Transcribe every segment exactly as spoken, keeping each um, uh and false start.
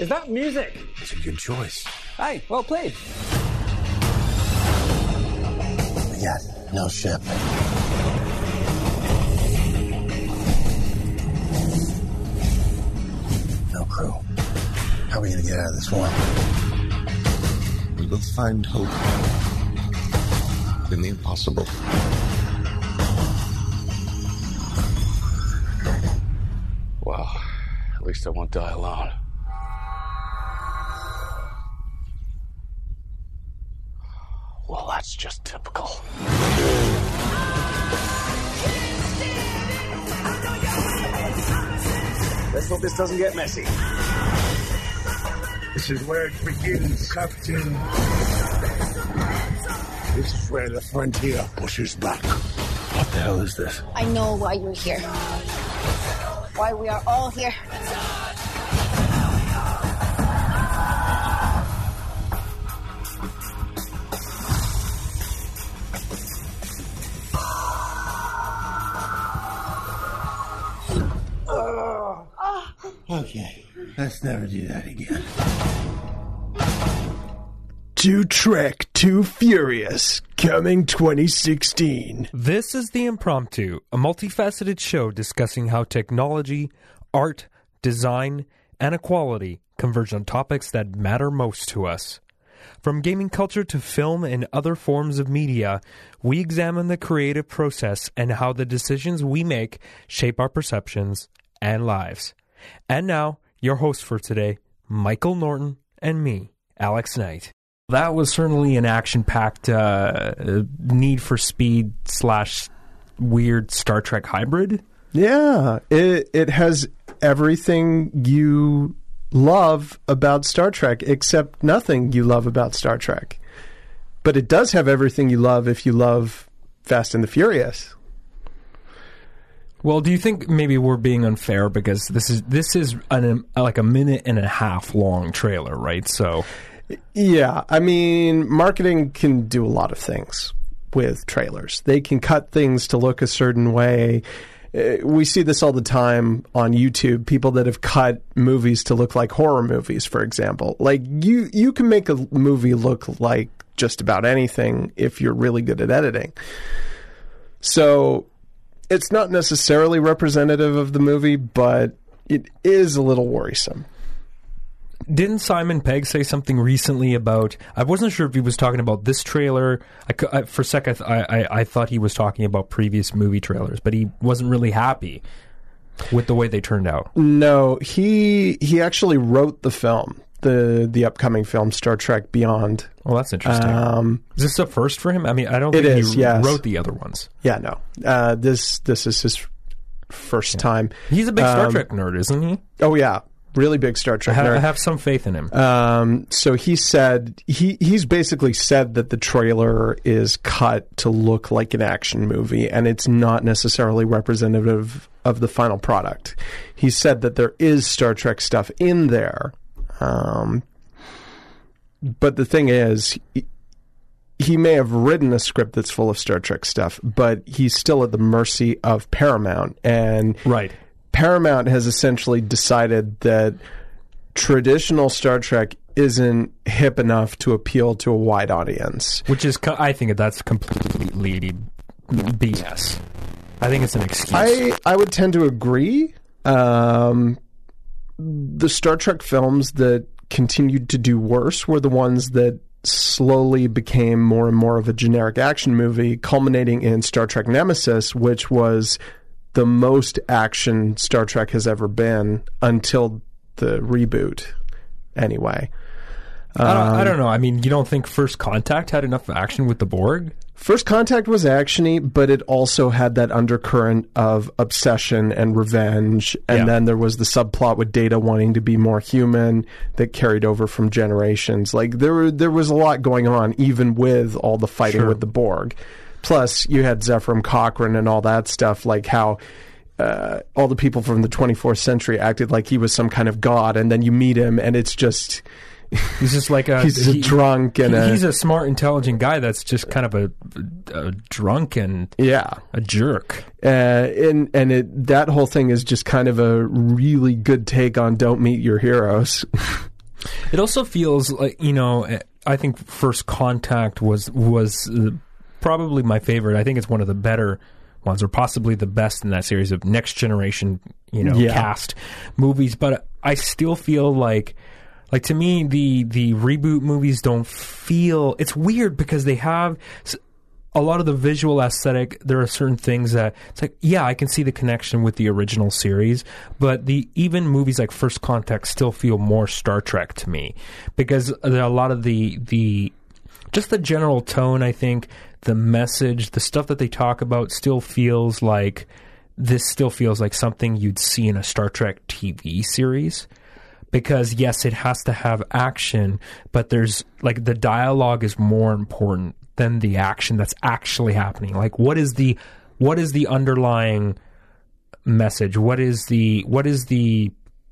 Is that music? It's a good choice. Hey, well played. We got no ship. No crew. How are we gonna get out of this one? We will find hope in the impossible. Well, at least I won't die alone. Well, that's just typical. Let's hope this doesn't get messy. This is where it begins, Captain. This is where the frontier pushes back. What the hell is this? I know why you're here. Why we are all here. Okay, let's never do that again. Too Trek, Too Furious, coming twenty sixteen. This is The Impromptu, a multifaceted show discussing how technology, art, design, and equality converge on topics that matter most to us. From gaming culture to film and other forms of media, we examine the creative process and how the decisions we make shape our perceptions and lives. And now, your host for today, Michael Norton, and me, Alex Knight. That was certainly an action-packed uh, Need for Speed slash weird Star Trek hybrid. Yeah, it it has everything you love about Star Trek, except nothing you love about Star Trek. But it does have everything you love if you love Fast and the Furious. Well, do you think maybe we're being unfair because this is this is an, like a minute and a half long trailer, right? So, yeah, I mean, marketing can do a lot of things with trailers. They can cut things to look a certain way. We see this all the time on YouTube. People that have cut movies to look like horror movies, for example. Like you, you can make a movie look like just about anything if you're really good at editing. So it's not necessarily representative of the movie, but it is a little worrisome. Didn't Simon Pegg say something recently about... I wasn't sure if he was talking about this trailer. I, I, for a sec, I, th- I, I thought he was talking about previous movie trailers, but he wasn't really happy with the way they turned out. No, he he actually wrote the film, the the upcoming film, Star Trek Beyond. Well, that's interesting. Um, is this a first for him? I mean, I don't think is, he yes. wrote the other ones. Yeah, no. Uh, this this is his first yeah. time. He's a big Star um, Trek nerd, isn't he? Oh, yeah. Really big Star Trek I have, nerd. I have some faith in him. Um, so he said, he he's basically said that the trailer is cut to look like an action movie, and it's not necessarily representative of the final product. He said that there is Star Trek stuff in there. Um, but the thing is, he, he may have written a script that's full of Star Trek stuff, but he's still at the mercy of Paramount. And right. Paramount has essentially decided that traditional Star Trek isn't hip enough to appeal to a wide audience. Which is, I think that's completely B S. I think it's an excuse. I, I would tend to agree. Um, the Star Trek films that continued to do worse were the ones that slowly became more and more of a generic action movie, culminating in Star Trek Nemesis, which was the most action Star Trek has ever been until the reboot, anyway. Um, I, don't, I don't know. I mean, you don't think First Contact had enough action with the Borg? First Contact was actiony, but it also had that undercurrent of obsession and revenge. And yeah. then there was the subplot with Data wanting to be more human that carried over from Generations. Like, there were, there was a lot going on, even with all the fighting sure. with the Borg. Plus, you had Zefram Cochrane and all that stuff, like how uh, all the people from the twenty-fourth century acted like he was some kind of god, and then you meet him, and it's just... He's just like a... he's he, a drunk and he, a... He's a smart, intelligent guy that's just kind of a, a drunk and yeah. a jerk. Uh, and and it, that whole thing is just kind of a really good take on Don't Meet Your Heroes. It also feels like, you know, I think First Contact was was uh, probably my favorite. I think it's one of the better ones, or possibly the best in that series of Next Generation, you know, Yeah. cast movies. But I still feel like, like to me, the the reboot movies don't feel. It's weird because they have a lot of the visual aesthetic. There are certain things that it's like, yeah, I can see the connection with the original series, but the even movies like First Contact still feel more Star Trek to me, because there are a lot of the the just the general tone. I think the message, the stuff that they talk about, still feels like this. Still feels like something you'd see in a Star Trek T V series. Because yes, it has to have action, but there's like the dialogue is more important than the action that's actually happening. Like, what is the what is the underlying message? What is the what is the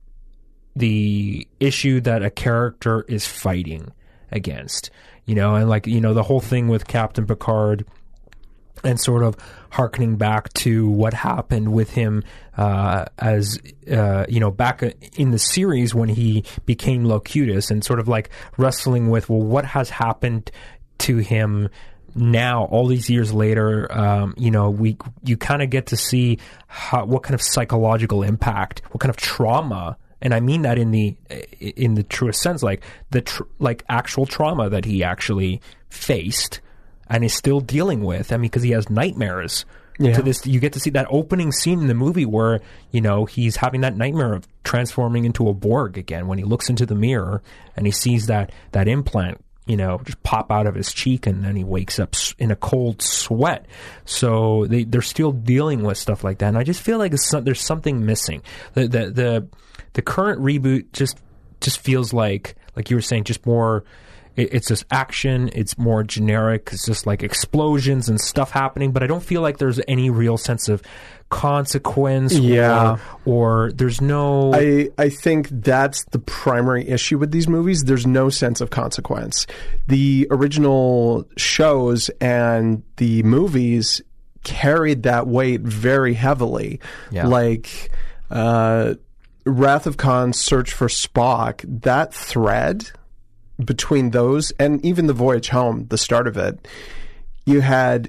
the issue that a character is fighting against? You know, and like, you know, the whole thing with Captain Picard and sort of hearkening back to what happened with him uh, as, uh, you know, back in the series when he became Locutus, and sort of like wrestling with, well, what has happened to him now, all these years later. Um, you know, we you kind of get to see how, what kind of psychological impact, what kind of trauma, and I mean that in the in the truest sense, like the tr- like actual trauma that he actually faced and is still dealing with. I mean, because he has nightmares. Yeah. To this, you get to see that opening scene in the movie where, you know, he's having that nightmare of transforming into a Borg again when he looks into the mirror and he sees that that implant, you know, just pop out of his cheek, and then he wakes up in a cold sweat. So they, they're still dealing with stuff like that, and I just feel like it's, there's something missing. The, the the the current reboot just just feels like, like you were saying, just more. It, it's just action. It's more generic. It's just like explosions and stuff happening, but I don't feel like there's any real sense of consequence. Yeah. Or, or there's no. I, I think that's the primary issue with these movies. There's no sense of consequence. The original shows and the movies carried that weight very heavily. Yeah. Like uh, Wrath of Khan, Search for Spock, that thread between those, and even The Voyage Home, the start of it, you had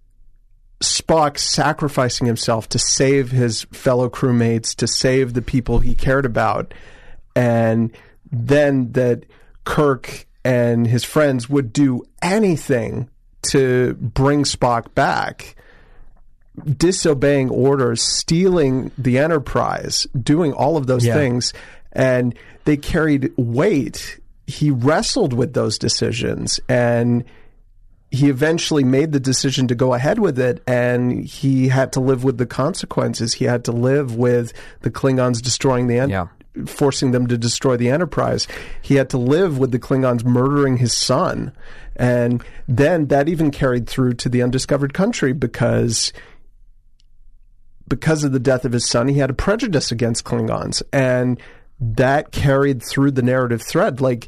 Spock sacrificing himself to save his fellow crewmates, to save the people he cared about, and then that Kirk and his friends would do anything to bring Spock back, disobeying orders, stealing the Enterprise, doing all of those Yeah. things, and they carried weight. He wrestled with those decisions, and he eventually made the decision to go ahead with it, and he had to live with the consequences. He had to live with the Klingons destroying the en- Yeah. forcing them to destroy the Enterprise. He had to live with the Klingons murdering his son. And then that even carried through to the Undiscovered Country, because because of the death of his son, he had a prejudice against Klingons, and that carried through the narrative thread. Like,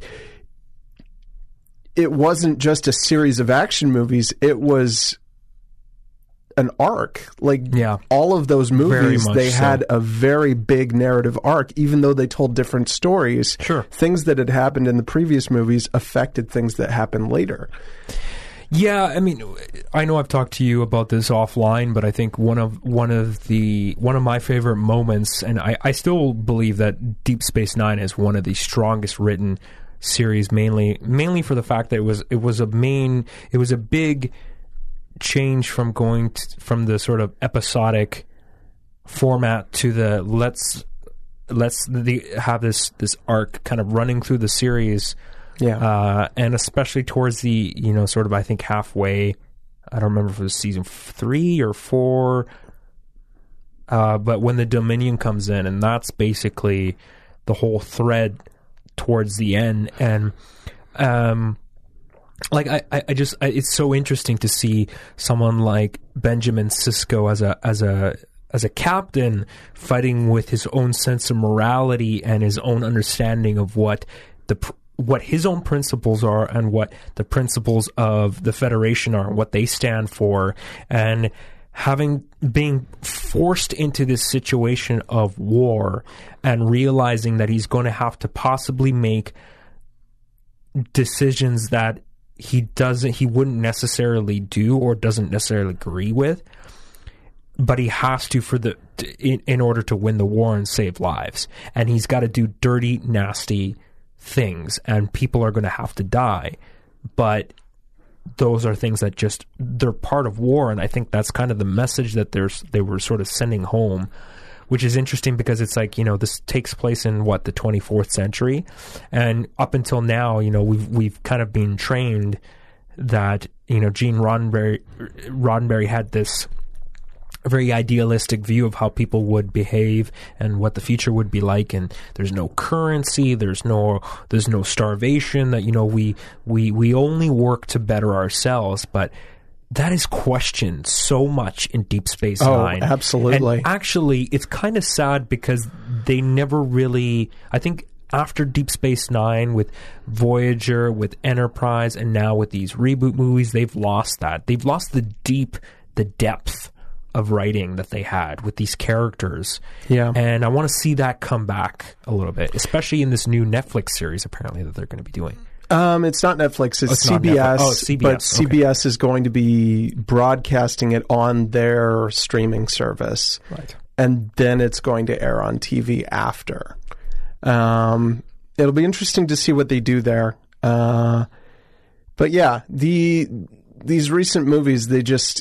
it wasn't just a series of action movies, it was an arc. Like, Yeah. all of those Very movies, much they so. had a very big narrative arc, even though they told different stories. Sure. Things that had happened in the previous movies affected things that happened later. Yeah, I mean, I know I've talked to you about this offline, but I think one of one of the one of my favorite moments, and I, I still believe that Deep Space Nine is one of the strongest written series, mainly mainly for the fact that it was it was a main it was a big change from going to, from the sort of episodic format to the let's let's the, have this this arc kind of running through the series. Yeah. Uh, and especially towards the, you know, sort of, I think halfway, I don't remember if it was season three or four, uh, but when the Dominion comes in, and that's basically the whole thread towards the end. And, um, like, I, I just, I, it's so interesting to see someone like Benjamin Sisko as a, as a, as a captain fighting with his own sense of morality and his own understanding of what the, what his own principles are and what the principles of the Federation are and what they stand for, and having being forced into this situation of war and realizing that he's going to have to possibly make decisions that he doesn't, he wouldn't necessarily do or doesn't necessarily agree with, but he has to for the in, in order to win the war and save lives. And he's got to do dirty, nasty things, and people are going to have to die. But those are things that just, they're part of war, and I think that's kind of the message that there's they were sort of sending home, which is interesting because it's like, you know, this takes place in what, the twenty-fourth century, and up until now, you know, we've we've kind of been trained that, you know, Gene Roddenberry Roddenberry had this very idealistic view of how people would behave and what the future would be like, and there's no currency, there's no there's no starvation, that, you know, we we we only work to better ourselves. But that is questioned so much in Deep Space Nine. Oh, absolutely. And actually, it's kind of sad because they never really, I think after Deep Space Nine, with Voyager, with Enterprise, and now with these reboot movies, they've lost that. They've lost the deep, the depth of writing that they had with these characters. Yeah. And I want to see that come back a little bit, especially in this new Netflix series, apparently, that they're going to be doing. Um, it's not Netflix, it's, Oh, it's not C B S, Netflix. Oh, it's C B S, but C B S is going to be broadcasting it on their streaming service. Right. And then it's going to air on T V after. Um, it'll be interesting to see what they do there. Uh, but yeah, the these recent movies, they just...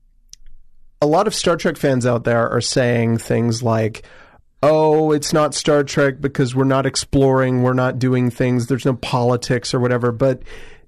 A lot of Star Trek fans out there are saying things like, oh, it's not Star Trek because we're not exploring, we're not doing things, there's no politics or whatever. But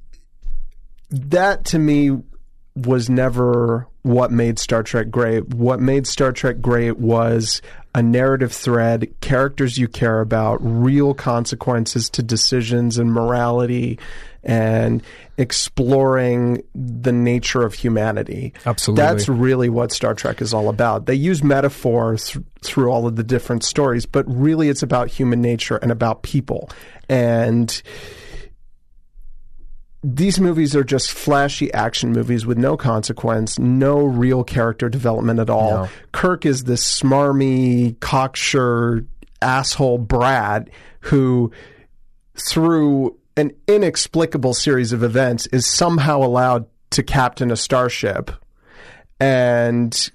that, to me, was never what made Star Trek great. What made Star Trek great was a narrative thread, characters you care about, real consequences to decisions and morality, and exploring the nature of humanity. Absolutely. That's really what Star Trek is all about. They use metaphor th- through all of the different stories, but really it's about human nature and about people. And these movies are just flashy action movies with no consequence, no real character development at all. No. Kirk is this smarmy, cocksure, asshole brat who, through an inexplicable series of events, is somehow allowed to captain a starship, and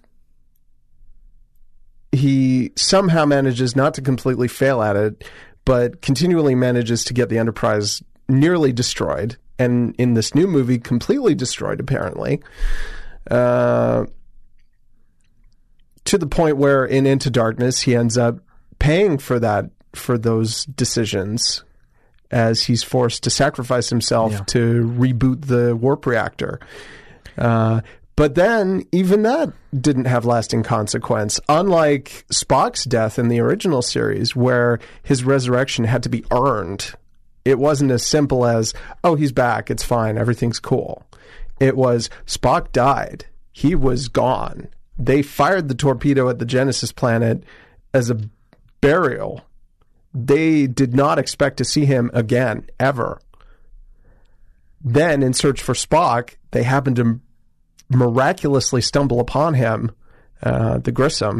he somehow manages not to completely fail at it, but continually manages to get the Enterprise nearly destroyed, and in this new movie, completely destroyed, apparently, uh, to the point where in Into Darkness, he ends up paying for that, for those decisions, as he's forced to sacrifice himself yeah. to reboot the warp reactor. Uh, but then, even that didn't have lasting consequence, unlike Spock's death in the original series, where his resurrection had to be earned. It wasn't as simple as, oh, he's back, it's fine, everything's cool. It was, Spock died. He was gone. They fired the torpedo at the Genesis planet as a burial. They did not expect to see him again, ever. Then, in search for Spock, they happened to miraculously stumble upon him, uh, the Grissom,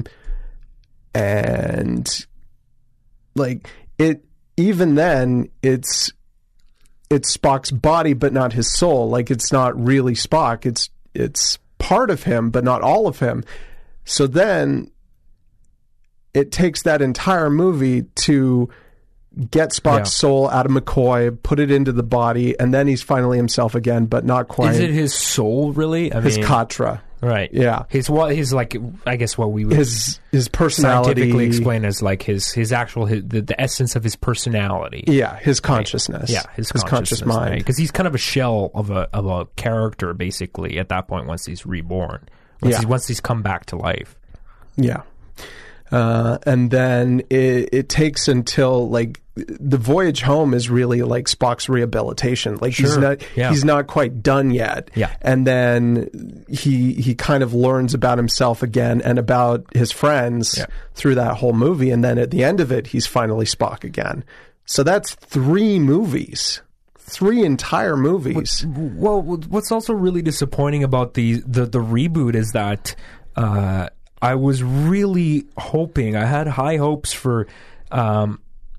and, like, it... Even then, it's it's Spock's body, but not his soul. Like, it's not really Spock. It's it's part of him, but not all of him. So then, it takes that entire movie to get Spock's Yeah. soul out of McCoy, put it into the body, and then he's finally himself again, but not quite. Is it his soul, really? I his mean, Katra? right. Yeah. His what? His like, I guess what we would His his personality, scientifically explain as like his his actual his, the, the essence of his personality. Yeah, his consciousness. Yeah, his, his conscious mind. Because he's kind of a shell of a of a character, basically, at that point once he's reborn. Once, Yeah. he's, once he's come back to life. Yeah. Uh, and then it, it takes until, like, the voyage home is really like Spock's rehabilitation. Like, he's Sure. not Yeah. he's not quite done yet. Yeah. And then he he kind of learns about himself again and about his friends Yeah. through that whole movie. And then at the end of it, he's finally Spock again. So that's three movies. Three entire movies. Well, what's also really disappointing about the the, the reboot is that uh, I was really hoping, I had high hopes for um,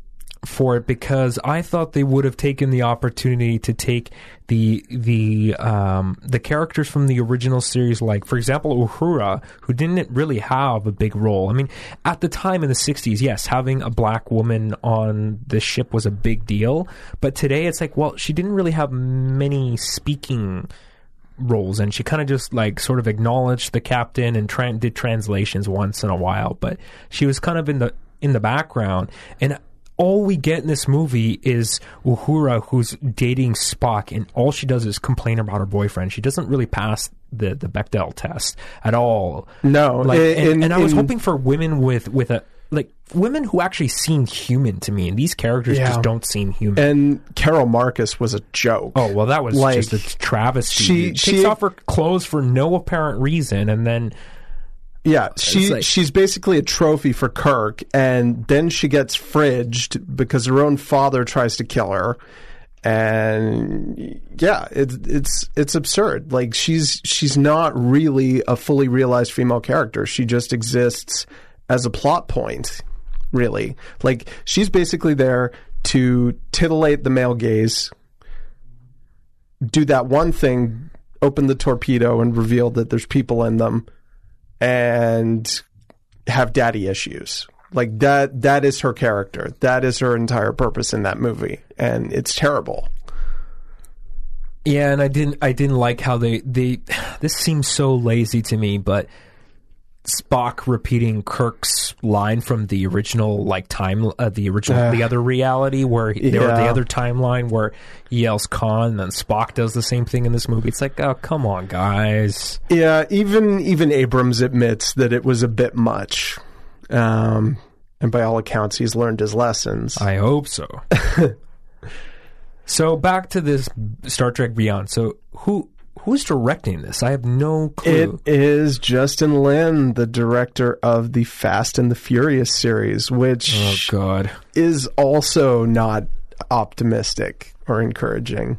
for it because I thought they would have taken the opportunity to take the the um, the characters from the original series, like for example Uhura, who didn't really have a big role. I mean, at the time in the sixties, yes, having a black woman on the ship was a big deal, but today it's like, well, she didn't really have many speaking roles, and she kind of just like sort of acknowledged the captain and tra- did translations once in a while, but she was kind of in the in the background. And all we get in this movie is Uhura, who's dating Spock, and all she does is complain about her boyfriend. She doesn't really pass the, the Bechdel test at all. No, like, in, and, and I was in, hoping for women with with a like women who actually seem human to me, and these characters yeah. just don't seem human. And Carol Marcus was a joke. Oh well, that was like, just a travesty. She, she she takes off her clothes for no apparent reason, and then. Yeah, she like, she's basically a trophy for Kirk, and then she gets fridged because her own father tries to kill her, and yeah, it's it's it's absurd. Like she's she's not really a fully realized female character. She just exists as a plot point, really. Like she's basically there to titillate the male gaze, do that one thing, open the torpedo and reveal that there's people in them, and have daddy issues. Like that that is her character. That is her entire purpose in that movie, and it's terrible. Yeah, and I didn't I didn't like how they they this seems so lazy to me, but Spock repeating Kirk's line from the original like time uh, the original uh, the other reality where he, yeah. or the other timeline where he yells Khan, and then Spock does the same thing in this movie. It's like, oh, come on, guys. Yeah, even even Abrams admits that it was a bit much. Um, and by all accounts, he's learned his lessons. I hope so. So back to this Star Trek Beyond. So who who's directing this? I have no clue. It is Justin Lin, the director of the Fast and the Furious series, which oh god is also not optimistic or encouraging.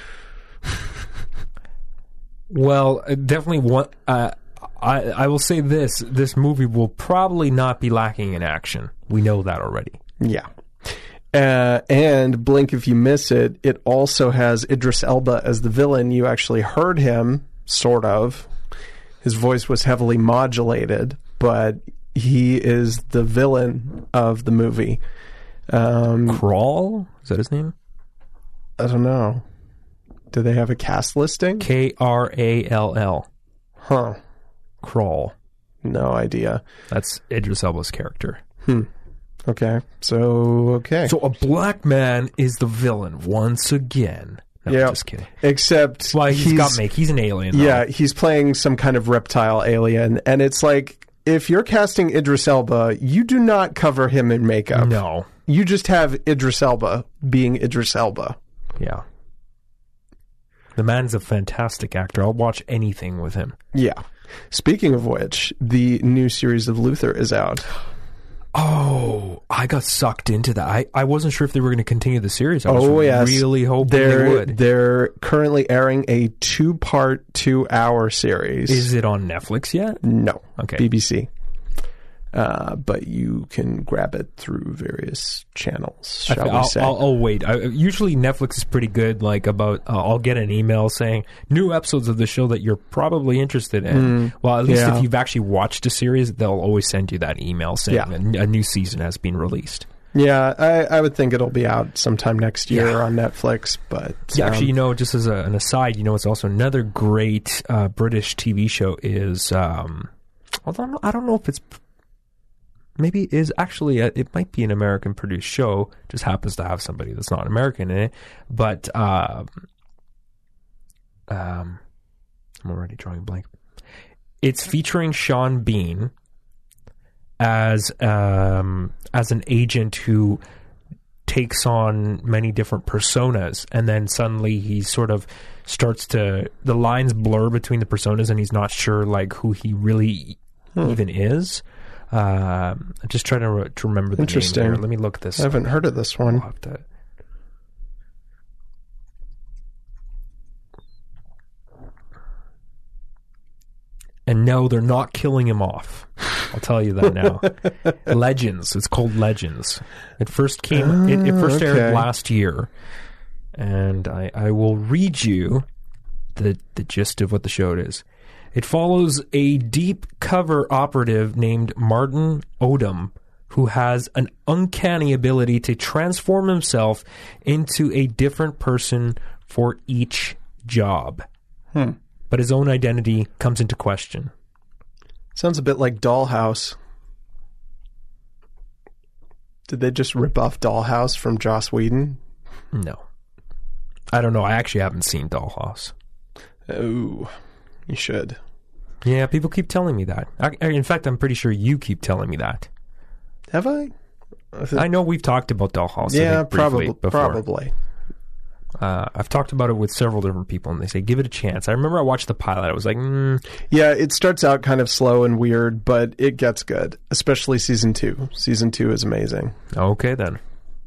Well, definitely one. Uh, I I will say this: this movie will probably not be lacking in action. We know that already. Yeah. Uh, and blink if you miss it, it also has Idris Elba as the villain. You actually heard him, sort of. His voice was heavily modulated, but he is the villain of the movie. Um, Crawl? Is that his name? I don't know. Do they have a cast listing? K R A L L. Huh. Crawl. No idea. That's Idris Elba's character. Hmm. Okay. So, okay. So a black man is the villain once again. No, yeah. I'm just kidding. Except well, he's, he's got make. He's an alien. Though. Yeah, he's playing some kind of reptile alien, and it's like, if you're casting Idris Elba, you do not cover him in makeup. No. You just have Idris Elba being Idris Elba. Yeah. The man's a fantastic actor. I'll watch anything with him. Yeah. Speaking of which, the new series of Luther is out. Oh, I got sucked into that. I, I wasn't sure if they were going to continue the series. I was oh, yes. really hoping they're, they would. They're currently airing a two-part, two-hour series. Is it on Netflix yet? No. Okay. B B C. Uh, but you can grab it through various channels, shall I'll, we say. I'll, I'll wait. I, usually Netflix is pretty good, like about, uh, I'll get an email saying, new episodes of the show that you're probably interested in. Mm, well, at least yeah. if you've actually watched a series, they'll always send you that email saying yeah. a, a new season has been released. Yeah, I, I would think it'll be out sometime next year yeah. on Netflix. But yeah, um, actually, you know, just as a, an aside, you know, it's also another great uh, British T V show is, um, I don't know, I don't know if it's maybe it is actually a, it might be an American produced show, just happens to have somebody that's not American in it, but uh, um, I'm already drawing a blank. It's featuring Sean Bean as um, as an agent who takes on many different personas, and then suddenly he sort of starts to the lines blur between the personas, and he's not sure like who he really hmm. even is. Uh, I'm just trying to, re- to remember the Interesting. name here. Let me look this I haven't up. heard of this one. I'll have to... And no, they're not killing him off. I'll tell you that now. Legends. It's called Legends. It first came. It, it first aired okay. last year, and I, I will read you the the gist of what the show is. It follows a deep cover operative named Martin Odom, who has an uncanny ability to transform himself into a different person for each job. Hmm. But his own identity comes into question. Sounds a bit like Dollhouse. Did they just rip off Dollhouse from Joss Whedon? No. I don't know. I actually haven't seen Dollhouse. Oh, you should. Yeah, people keep telling me that. I, in fact, I'm pretty sure you keep telling me that. Have I? I know we've talked about Dollhouse. Yeah, I think, briefly probably. before. Probably. Uh, I've talked about it with several different people, and they say, give it a chance. I remember I watched the pilot. I was like, mm. Yeah, it starts out kind of slow and weird, but it gets good, especially season two. Season two is amazing. Okay, then.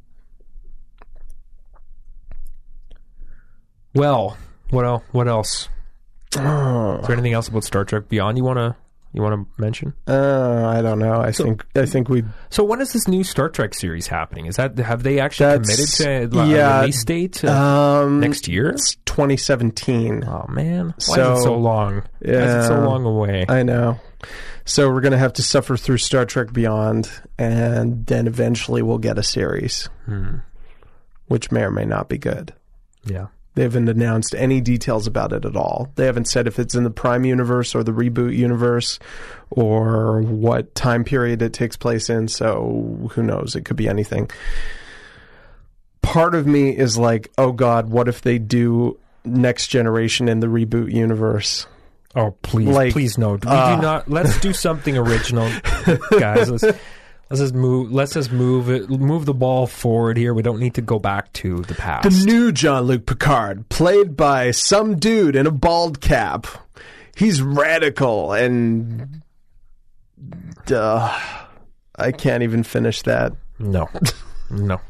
Well, what else? What else? Oh. Is there anything else about Star Trek Beyond you want to you want to mention? Uh, I don't know. I So- think I think we. So when is this new Star Trek series happening? Is that have they actually That's- committed to a yeah, release date uh, Um, next year? It's twenty seventeen. Oh man, why So- is it so long? Why is it so Yeah. long away? I know. So we're going to have to suffer through Star Trek Beyond, and then eventually we'll get a series, Hmm. which may or may not be good. Yeah. They haven't announced any details about it at all. They haven't said if it's in the Prime universe or the reboot universe or what time period it takes place in, so who knows? It could be anything. Part of me is like, oh God, what if they do Next Generation in the reboot universe? Oh please, Like, please no. We uh, do not. Let's do something original, guys. Let's let's just move. Let's just move it. Move the ball forward here. We don't need to go back to the past. The new Jean-Luc Picard, played by some dude in a bald cap. He's radical and... Duh. I can't even finish that. No. No.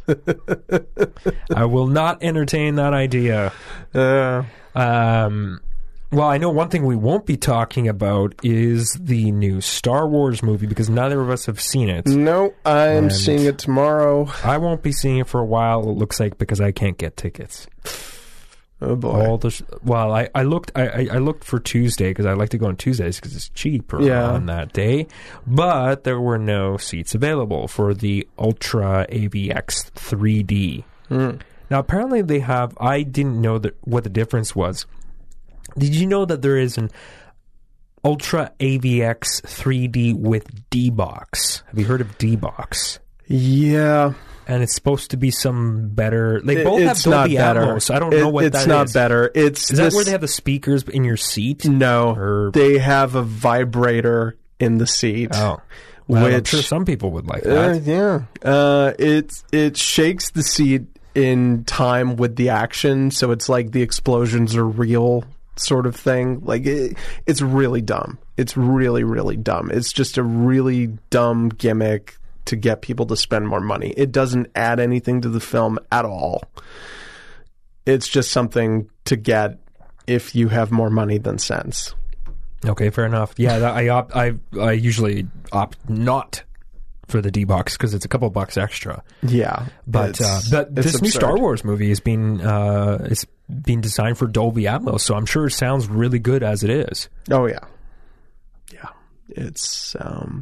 I will not entertain that idea. Uh, Um, well, I know one thing we won't be talking about is the new Star Wars movie because neither of us have seen it. no, I'm And- seeing it tomorrow. I won't be seeing it for a while, it looks like, because I can't get tickets. Oh boy. All the sh- well, I, I looked I, I I looked for Tuesday because I like to go on Tuesdays because it's cheaper Yeah. on that day, but there were no seats available for the Ultra A V X three D. Mm. Now, apparently they have. I didn't know that what the difference was. Did you know that there is an Ultra A V X three D with D-Box? Have you heard of D-Box? Yeah. And it's supposed to be some better. They It- both it's have Dolby not better. Atmos. I don't know It- what it's that not is. better. It's Is that this- where they have the speakers in your seat? No. Or- They have a vibrator in the seat. Oh, well, I'm Which- sure some people would like Uh, that. yeah. Uh, it it shakes the seat in time with the action, so it's like the explosions are real sort of thing. Like it, it's really dumb. It's really really dumb. It's just a really dumb gimmick to get people to spend more money. It doesn't add anything to the film at all. It's just something to get if you have more money than sense. Okay, fair enough. Yeah, that, I opt. I I usually opt not for the D-Box because it's a couple bucks extra. Yeah, But uh, it's- but it's this new absurd. Star Wars movie is being uh, it's being designed for Dolby Atmos, so I'm sure it sounds really good as it is. Oh yeah, yeah. It's um,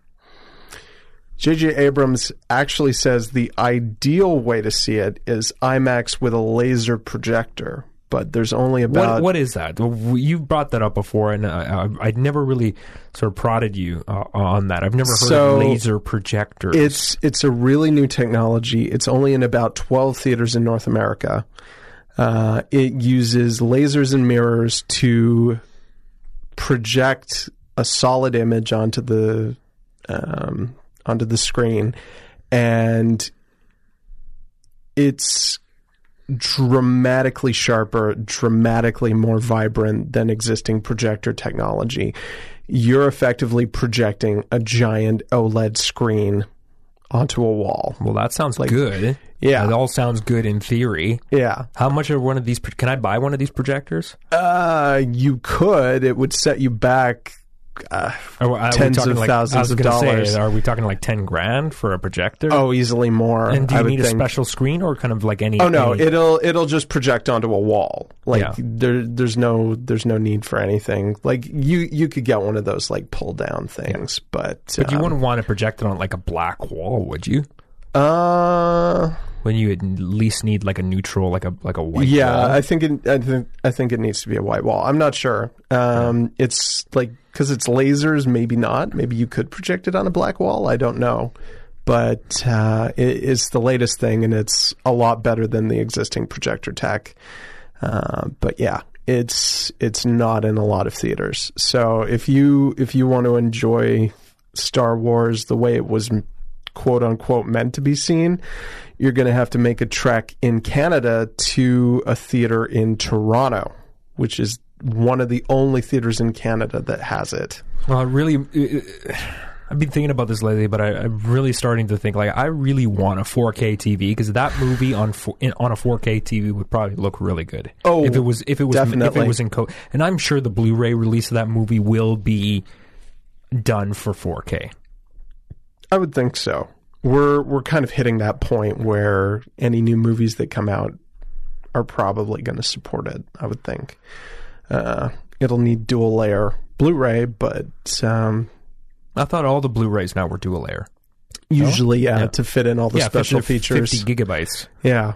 J J Abrams actually says the ideal way to see it is IMAX with a laser projector, but there's only about What what is that? Well, you brought that up before, and I, I, I'd never really sort of prodded you uh, on that. I've never heard So, of laser projectors. It's it's a really new technology. It's only in about twelve theaters in North America. Uh, it uses lasers and mirrors to project a solid image onto the um, onto the screen, and it's dramatically sharper, dramatically more vibrant than existing projector technology. You're effectively projecting a giant OLED screen onto a wall. well, that sounds like- good. Yeah. It all sounds good in theory. Yeah. How much are one of these? Can I buy one of these projectors? Uh, you could. It would set you back uh, Are, are we tens talking of like, thousands I was of gonna dollars. Say, are we talking like ten grand for a projector? Oh, easily more. And do you I would need a think. special screen or kind of like any? Oh no, any... it'll it'll just project onto a wall. Like Yeah. there there's no there's no need for anything. Like you you could get one of those like pull down things, but But you um, wouldn't want to project it on like a black wall, would you? Uh, When you at least need like a neutral, like a like a white yeah, wall. I think it, I think I think it needs to be a white wall. I'm not sure. Um, it's like because it's lasers, maybe not. Maybe you could project it on a black wall. I don't know, but uh, it, it's the latest thing, and it's a lot better than the existing projector tech. Uh, but yeah, it's it's not in a lot of theaters. So if you if you want to enjoy Star Wars the way it was quote unquote meant to be seen, you're going to have to make a trek in Canada to a theater in Toronto, which is one of the only theaters in Canada that has it. Well, I really, I've been thinking about this lately, but I, I'm really starting to think like I really want a four K T V because that movie on fo- in, on a four K T V would probably look really good. Oh, if it was if it was definitely. if it was in co- and I'm sure the Blu-ray release of that movie will be done for four K. I would think so. We're we're kind of hitting that point where any new movies that come out are probably going to support it. I would think uh, it'll need dual layer Blu-ray, but um, I thought all the Blu-rays now were dual layer. usually, yeah, Yeah. to fit in all the yeah, special fifty, features. fifty gigabytes. Yeah,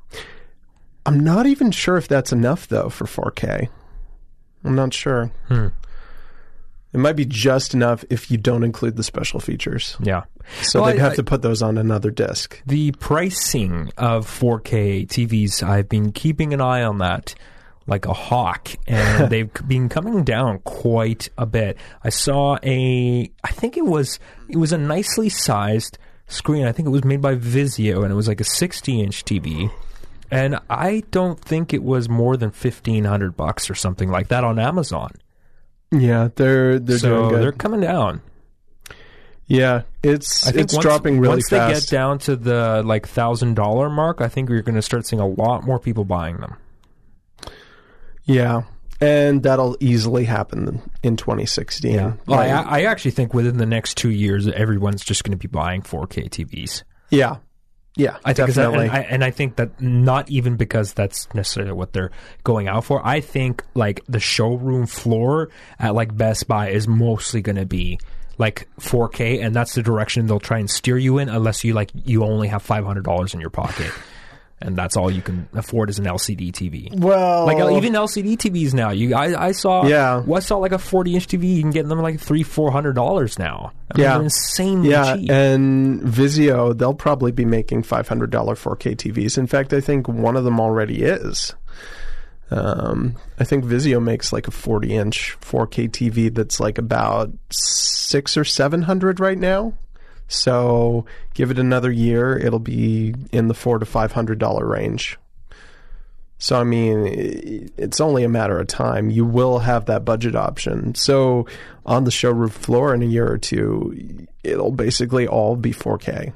I'm not even sure if that's enough though for four K. I'm not sure. Hmm. It might be just enough if you don't include the special features. Yeah. So Well, they'd I- have I- to put those on another disc. The pricing of four K T Vs, I've been keeping an eye on that like a hawk, and they've been coming down quite a bit. I saw a, I think it was, it was a nicely sized screen. I think it was made by Vizio, and it was like a sixty inch T V. And I don't think it was more than fifteen hundred bucks or something like that on Amazon. Yeah, they're they're so doing good. they're coming down. Yeah, it's I think it's once, dropping really once fast. they get down to the like thousand dollar mark, I think we're going to start seeing a lot more people buying them. Yeah, and that'll easily happen in twenty sixteen. Yeah, well, Like- I, I actually think within the next two years, everyone's just going to be buying four K T Vs. yeah, yeah, I think, 'cause that- definitely. and, I, and I think that not even because that's necessarily what they're going out for. I think like the showroom floor at like Best Buy is mostly going to be like four K, and that's the direction they'll try and steer you in, unless you like you only have five hundred dollars in your pocket. And that's all you can afford is an L C D T V. well, Like uh, even L C D T Vs now, you I, I saw Yeah. well, I saw like a forty inch T V. You can get them like three four hundred dollars now. I mean, Yeah. they're insanely yeah, cheap. and Vizio, they'll probably be making five hundred dollars four K T Vs. In fact, I think one of them already is. Um, I think Vizio makes like a forty inch four K T V that's like about six or seven hundred right now. So give it another year, it'll be in the four to five hundred dollar range. So I mean, i- it's only a matter of time. You will have that budget option. So on the showroom floor in a year or two, it'll basically all be four K.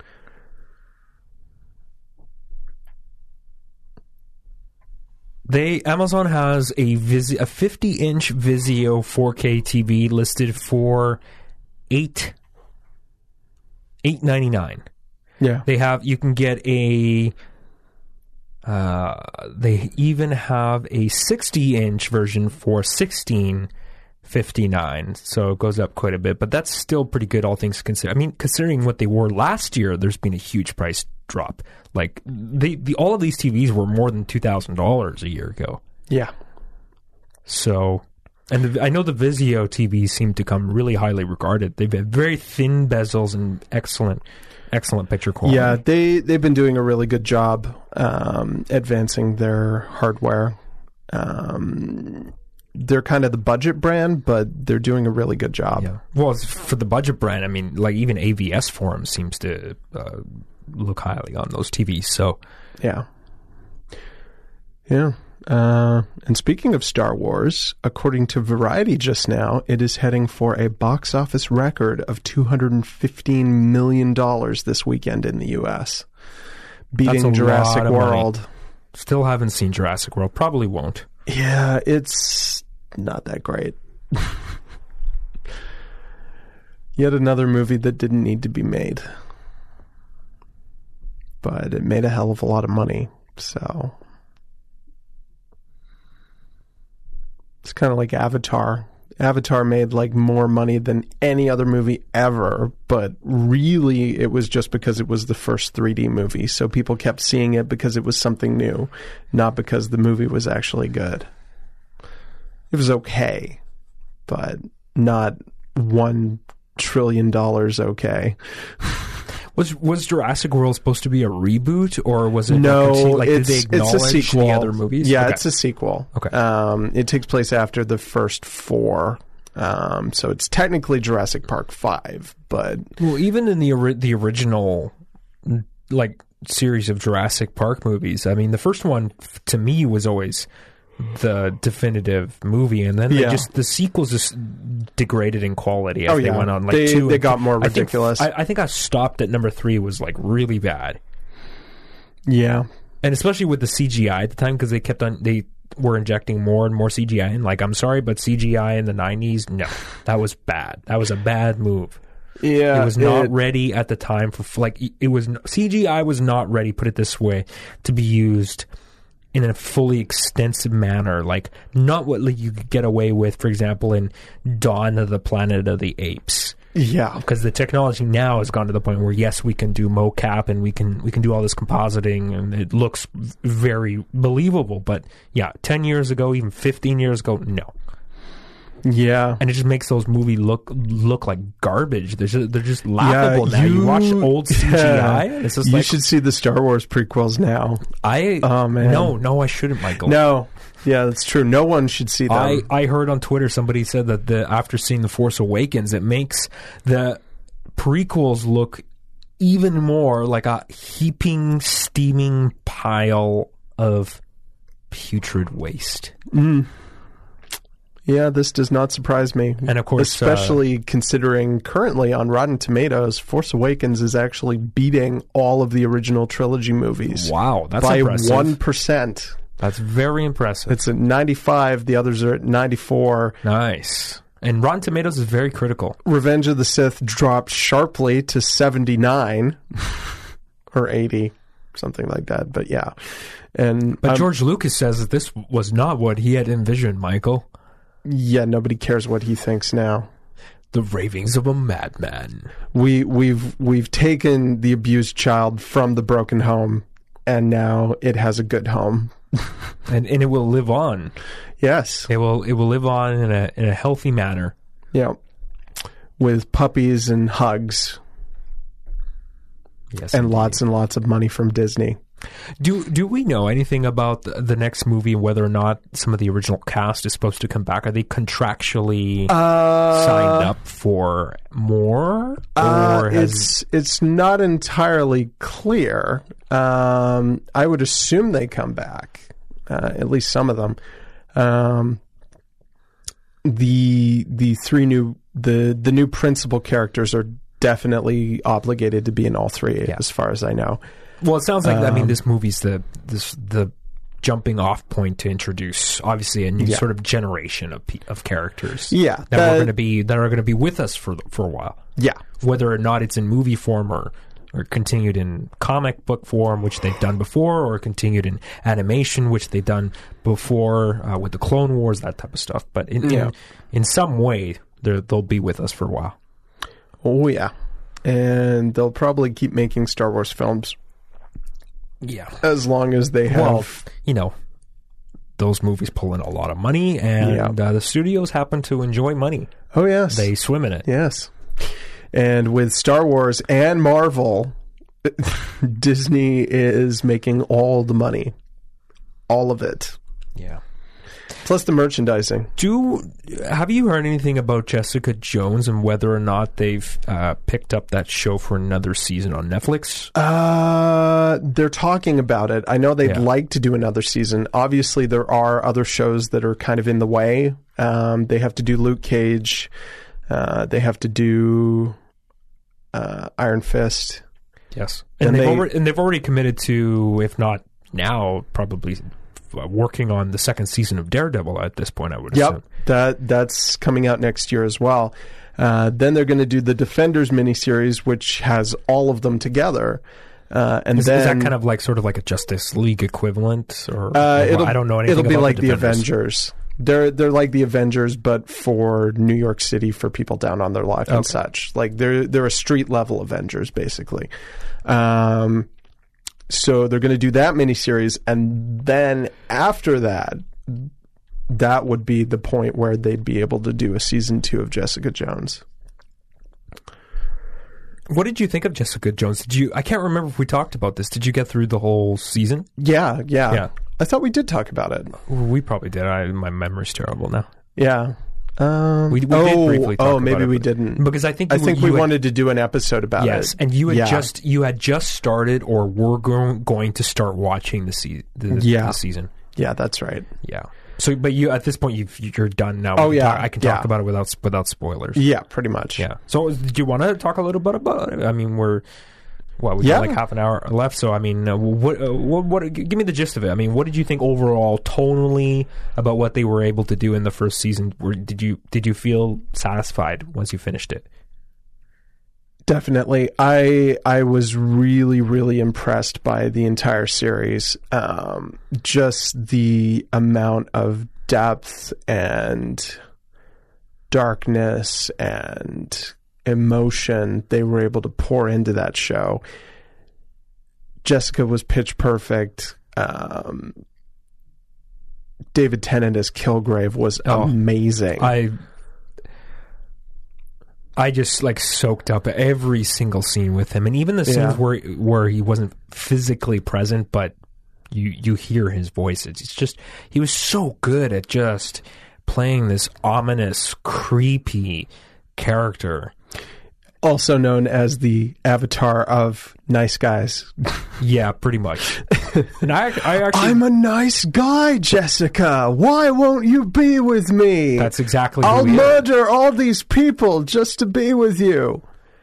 They Amazon has a Vizio, a fifty inch Vizio four K T V listed for eight eight ninety nine. Yeah. They have you can get a. Uh, they even have a sixty inch version for sixteen fifty nine. So it goes up quite a bit, but that's still pretty good, all things considered. I mean, considering what they were last year, there's been a huge price drop. Like they, the all of these T Vs were more than two thousand dollars a year ago. Yeah. So, and the, I know the Vizio T Vs seem to come really highly regarded. They've had very thin bezels and excellent, excellent picture quality. Yeah, they, they've been doing a really good job um, advancing their hardware. Um, they're kind of the budget brand, but they're doing a really good job. Yeah. Well, it's for the budget brand, I mean, like even A V S Forum seems to uh, look highly on those T Vs. So, Yeah. Yeah. Uh, and speaking of Star Wars, according to Variety just now, it is heading for a box office record of two hundred fifteen million dollars this weekend in the U S, That's a beating Jurassic lot of money. World. still haven't seen Jurassic World. Probably won't. Yeah, it's not that great. Yet another movie that didn't need to be made. But it made a hell of a lot of money, so... It's kind of like Avatar. Avatar made like more money than any other movie ever, but really it was just because it was the first three D movie. So people kept seeing it because it was something new, not because the movie was actually good. It was okay, but not one trillion dollars okay. Was was Jurassic World supposed to be a reboot, or was it no? Like, it's, did they acknowledge it's a sequel. the other movies? Yeah, okay. it's a sequel. Okay. Um, it takes place after the first four, um, so it's technically Jurassic Park five. But well, even in the ori- the original, like series of Jurassic Park movies, I mean, the first one f- to me was always the definitive movie, and then yeah. they just the sequels just degraded in quality as oh, they yeah. went on. Like they, two they and got th- more ridiculous. I think, I, I think I stopped at number three was like really bad. Yeah, and especially with the C G I at the time, because they kept on they were injecting more and more C G I in. Like, I'm sorry, but C G I in the nineties, no, that was bad. That was a bad move. Yeah, it was not it, ready at the time for like it was C G I was not ready. Put it this way, to be used in a fully extensive manner, like not what like, you could get away with, for example, in Dawn of the Planet of the Apes. Yeah, because the technology now has gone to the point where yes, we can do mocap and we can we can do all this compositing and it looks very believable. But yeah, ten years ago, even fifteen years ago, no. Yeah, and it just makes those movies look look like garbage. They're just, they're just laughable yeah, now. You, you watch old C G I, yeah, and it's just you like, should see the Star Wars prequels now. I oh man, no, no, I shouldn't, Michael. No, yeah, that's true. No one should see them. I, I heard on Twitter somebody said that the after seeing The Force Awakens, it makes the prequels look even more like a heaping, steaming pile of putrid waste. Mm. Yeah, this does not surprise me. And of course, especially uh, considering currently on Rotten Tomatoes, Force Awakens is actually beating all of the original trilogy movies. Wow, that's by impressive. one percent. That's very impressive. It's at ninety-five. The others are at ninety-four. Nice. And Rotten Tomatoes is very critical. Revenge of the Sith dropped sharply to seventy-nine or eighty, something like that. But yeah, and but um, George Lucas says that this was not what he had envisioned, Michael. Yeah, nobody cares what he thinks now. The ravings of a madman. We we've we've taken the abused child from the broken home, and now it has a good home, and and it will live on. Yes, it will. It will live on in a in a healthy manner. Yeah, with puppies and hugs. Yes, and indeed. lots and lots of money from Disney. Do do we know anything about the, the next movie, whether or not some of the original cast is supposed to come back? Are they contractually uh, signed up for more? Uh, or has... It's it's not entirely clear. Um, I would assume they come back, uh, at least some of them. Um, the the three new the the new principal characters are definitely obligated to be in all three, yeah. as far as I know. Well, it sounds like um, I mean this movie's the this the jumping off point to introduce obviously a new yeah. sort of generation of of characters. Yeah, that uh, are going to be that are going to be with us for for a while. Yeah, whether or not it's in movie form or or continued in comic book form, which they've done before, or continued in animation, which they've done before uh, with the Clone Wars, that type of stuff. But in yeah. in, in some way, they'll be with us for a while. Oh yeah, and they'll probably keep making Star Wars films. Yeah, as long as they have, well, you know, those movies pull in a lot of money, and yeah. uh, the studios happen to enjoy money. Oh yes, they swim in it. Yes, and with Star Wars and Marvel, Disney is making all the money, all of it. Yeah. Plus the merchandising. Do have you heard anything about Jessica Jones and whether or not they've uh, picked up that show for another season on Netflix? Uh, they're talking about it. I know they'd yeah. like to do another season. Obviously, there are other shows that are kind of in the way. Um, they have to do Luke Cage. Uh, they have to do uh, Iron Fist. Yes, and, and, they've they, already, and they've already committed to, if not now, probably working on the second season of Daredevil at this point, I would yep, assume. That, that's coming out next year as well. Uh, then they're going to do the Defenders miniseries, which has all of them together. Uh, and is, then is that kind of like sort of like a Justice League equivalent, or uh, well, it'll, I don't know anything. It'll be about like the, the Defenders. Avengers. They're they're like the Avengers, but for New York City, for people down on their life okay. and such. Like they're they're a street level Avengers, basically. Um, so they're going to do that miniseries, and then after that, that would be the point where they'd be able to do a season two of Jessica Jones. What did you think of Jessica Jones? Did you? I can't remember if we talked about this. Did you get through the whole season? Yeah, yeah. Yeah. I thought we did talk about it. We probably did. I, my memory's terrible now. Yeah. Um, We, we oh, did briefly talk oh, about maybe it, we but- didn't. because I think I you were- think you we had- wanted to do an episode about yes, it. and you had Yeah. just you had just started or were going going to start watching the, se- the, Yeah. the season. Yeah, that's right. Yeah. So, but you at this point you've, you're done now. Oh, We can yeah, talk- I can talk yeah. about it without without spoilers. Yeah, pretty much. Yeah. So, did you want to talk a little bit about it? I mean, we're well, we Yeah. got like half an hour left. So, I mean, uh, what, uh, what, what? Give me the gist of it. I mean, what did you think overall, tonally, about what they were able to do in the first season? Were, did you did you feel satisfied once you finished it? Definitely. I I was really, really impressed by the entire series. Um, just the amount of depth and darkness and emotion they were able to pour into that show. Jessica was pitch perfect. Um, David Tennant as Kilgrave was Oh, amazing. I I just like soaked up every single scene with him, and even the scenes Yeah. where where he wasn't physically present, but you you hear his voice. It's, it's just he was so good at just playing this ominous, creepy character. Also known as the avatar of nice guys. Yeah, pretty much. And I I actually I'm a nice guy, Jessica. Why won't you be with me? that's exactly who I'll he is. murder all these people just to be with you.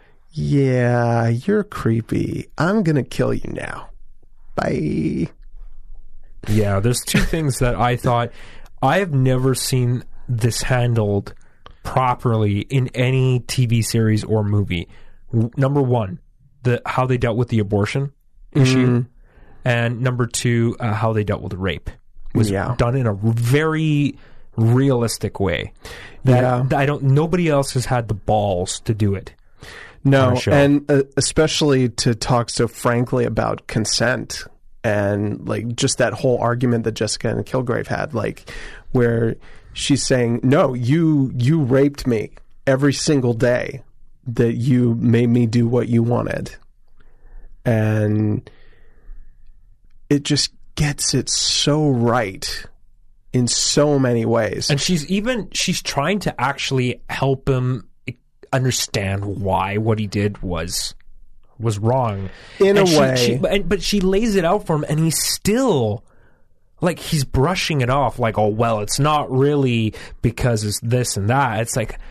Yeah, you're creepy. I'm gonna kill you now. Bye. Yeah, there's two things that I thought I have never seen this handled properly in any T V series or movie. W- Number one, the how they dealt with the abortion issue, and number two, uh, how they dealt with rape was Yeah. done in a very realistic way. That, Yeah. that I don't. Nobody else has had the balls to do it. on No, a show. and uh, especially to talk so frankly about consent and like just that whole argument that Jessica and Kilgrave had, like where she's saying, "No, you you raped me every single day that you made me do what you wanted," and it just gets it so right in so many ways. And she's even she's trying to actually help him understand why what he did was was wrong In And a she- way. she, but, but she lays it out for him, and he's still like he's brushing it off like, oh well, it's not really because it's this and that. It's like,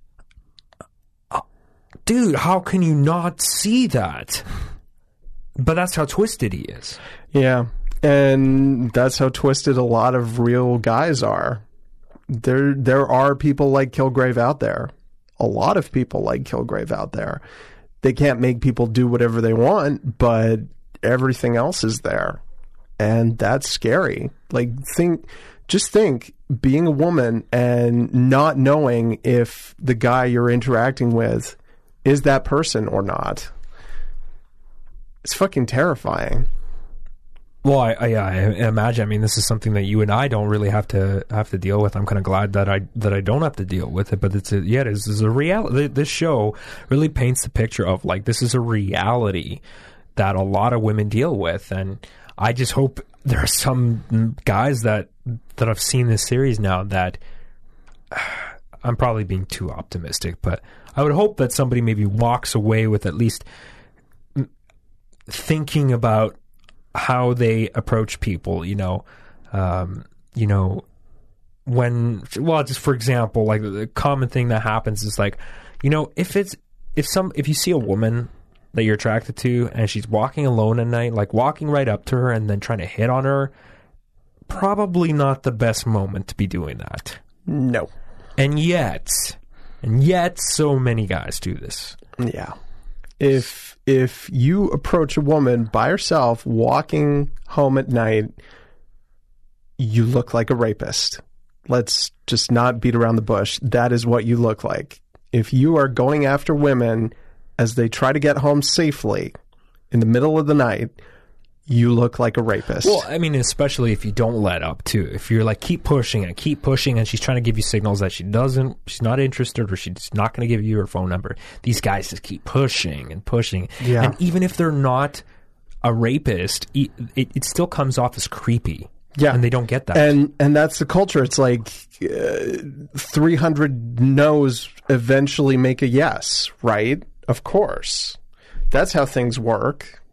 uh, dude, how can you not see that? But that's how twisted he is. Yeah, and that's how twisted a lot of real guys are. There, there are people like Kilgrave out there. A lot of people like Kilgrave out there. They can't make people do whatever they want, but everything else is there, and that's scary. Like, think, just think, being a woman and not knowing if the guy you're interacting with is that person or not. It's fucking terrifying. Well, I, I, I imagine. I mean, this is something that you and I don't really have to have to deal with. I'm kind of glad that I that I don't have to deal with it. But it's a, yeah, this is a reality. This show really paints the picture of like this is a reality that a lot of women deal with, and I just hope there are some guys that that I've seen this series now that I'm probably being too optimistic, but I would hope that somebody maybe walks away with at least thinking about how they approach people, you know, um, you know, when, well, just for example, like the common thing that happens is like, you know, if it's, if some, if you see a woman that you're attracted to and she's walking alone at night, like walking right up to her and then trying to hit on her, probably not the best moment to be doing that. No. And yet, And yet, so many guys do this. Yeah. If if you approach a woman by herself walking home at night, you look like a rapist. Let's just not beat around the bush. That is what you look like. If you are going after women as they try to get home safely in the middle of the night, you look like a rapist. Well, I mean, especially if you don't let up, too. If you're like, keep pushing and keep pushing, and she's trying to give you signals that she doesn't, she's not interested, or she's not going to give you her phone number. These guys just keep pushing and pushing. Yeah. And even if they're not a rapist, it, it still comes off as creepy. Yeah. And they don't get that. And and that's the culture. It's like uh, three hundred no's eventually make a yes, right? Of course. That's how things work.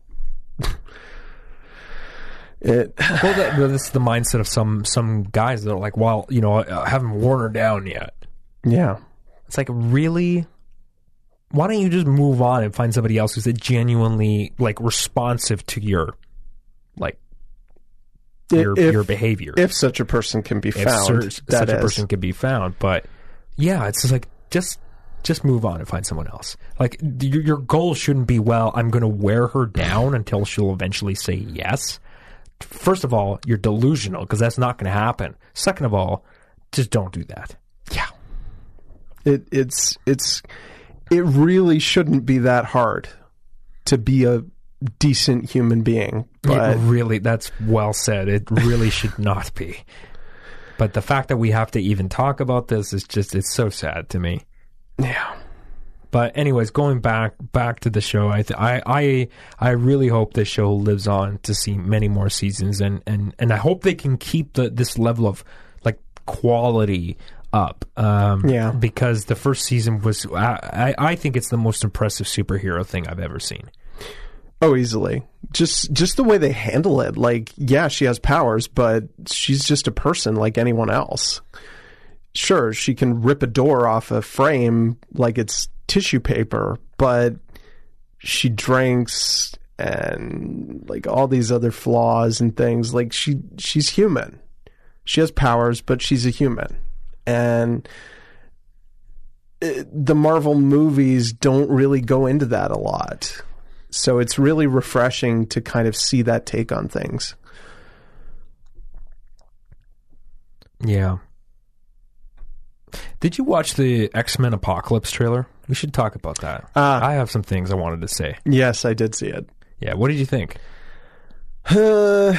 It well, that, well, this is the mindset of some some guys that are like, well, you know, I haven't worn her down yet. Yeah. It's like, really? Why don't you just move on and find somebody else who's genuinely, like, responsive to your, like, your, if, your behavior? If such a person can be if found. Such, that such a is. person can be found. But, yeah, it's just like, just... Just move on and find someone else. Like, your, your goal shouldn't be, well, I'm going to wear her down until she'll eventually say yes. First of all, you're delusional, because that's not going to happen. Second of all, just don't do that. Yeah. It, it's, it's, it really shouldn't be that hard to be a decent human being. But It really, that's well said. It really should not be. But the fact that we have to even talk about this is just, it's so sad to me. Yeah. But anyways, going back back to the show, I th- I I I really hope this show lives on to see many more seasons, and, and, and I hope they can keep the this level of like quality up. Um, yeah. Because the first season was, I, I I think it's the most impressive superhero thing I've ever seen. Oh, easily. Just just the way they handle it. Like, yeah, she has powers, but she's just a person like anyone else. Sure, she can rip a door off a frame like it's tissue paper, but she drinks and like all these other flaws and things. Like she she's human. She has powers, but she's a human. And it, the Marvel movies don't really go into that a lot. So it's really refreshing to kind of see that take on things. Yeah. Did you watch the X-Men Apocalypse trailer? We should talk about that. Uh, I have some things I wanted to say. Yes, I did see it. Yeah, what did you think? Uh,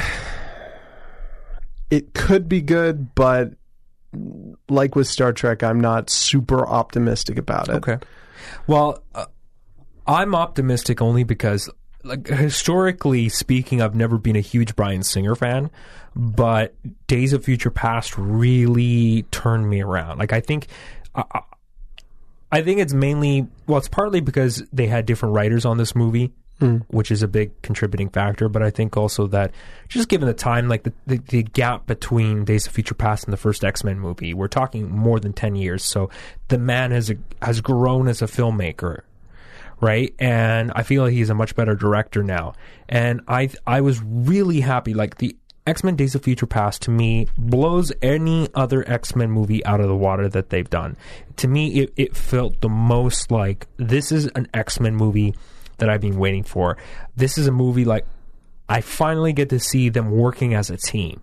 it could be good, but like with Star Trek, I'm not super optimistic about it. Okay. Well, uh, I'm optimistic only because, like, historically speaking, I've never been a huge Bryan Singer fan, but Days of Future Past really turned me around. Like, I think, uh, I think it's mainly, well, it's partly because they had different writers on this movie, mm. which is a big contributing factor, but I think also that just given the time, like the, the, the gap between Days of Future Past and the first X-Men movie, we're talking more than ten years, so the man has, a, has grown as a filmmaker. Right, and I feel like he's a much better director now. And I I was really happy. Like, the X-Men Days of Future Past, to me, blows any other X-Men movie out of the water that they've done. To me, it, it felt the most like, this is an X-Men movie that I've been waiting for. This is a movie, like, I finally get to see them working as a team.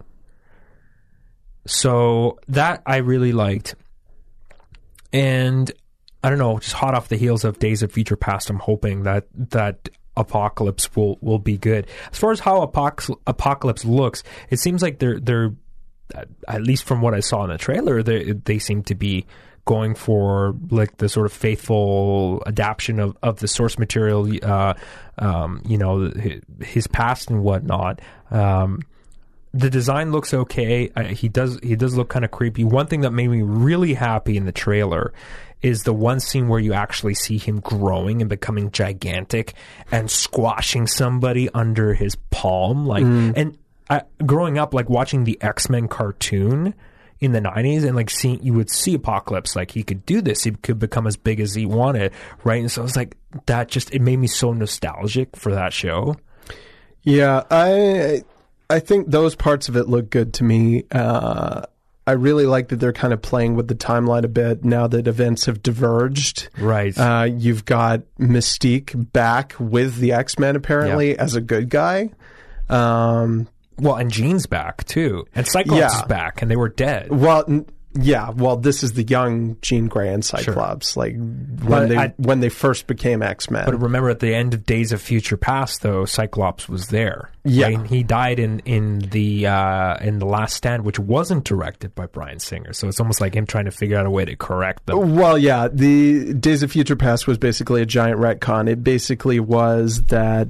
So that I really liked. And I don't know, just hot off the heels of Days of Future Past, I'm hoping that that Apocalypse will, will be good. As far as how Apoc- Apocalypse looks, it seems like they're they're at least from what I saw in the trailer, they they seem to be going for like the sort of faithful adaptation of, of the source material, uh, um, you know, his past and whatnot. Um, the design looks okay. I, he does he does look kind of creepy. One thing that made me really happy in the trailer is the one scene where you actually see him growing and becoming gigantic and squashing somebody under his palm. Like, mm. and I, growing up, like watching the X-Men cartoon in the nineties, and like seeing, you would see Apocalypse, like he could do this, he could become as big as he wanted, right? And so I was like, that just, it made me so nostalgic for that show. Yeah, I I think those parts of it look good to me. Uh, I really like that they're kind of playing with the timeline a bit now that events have diverged. Right. Uh, you've got Mystique back with the X-Men apparently Yeah. as a good guy. Um, well, and Jean's back too, and Cyclops Yeah. is back, and they were dead. well, n- yeah. Well, this is the young Jean Grey and Cyclops, like when But they I- when they first became X-Men. But remember, at the end of Days of Future Past, though, Cyclops was there. Yeah. right? He died in in the uh, in the Last Stand, which wasn't directed by Bryan Singer. So it's almost like him trying to figure out a way to correct them. Well, yeah, the Days of Future Past was basically a giant retcon. It basically was that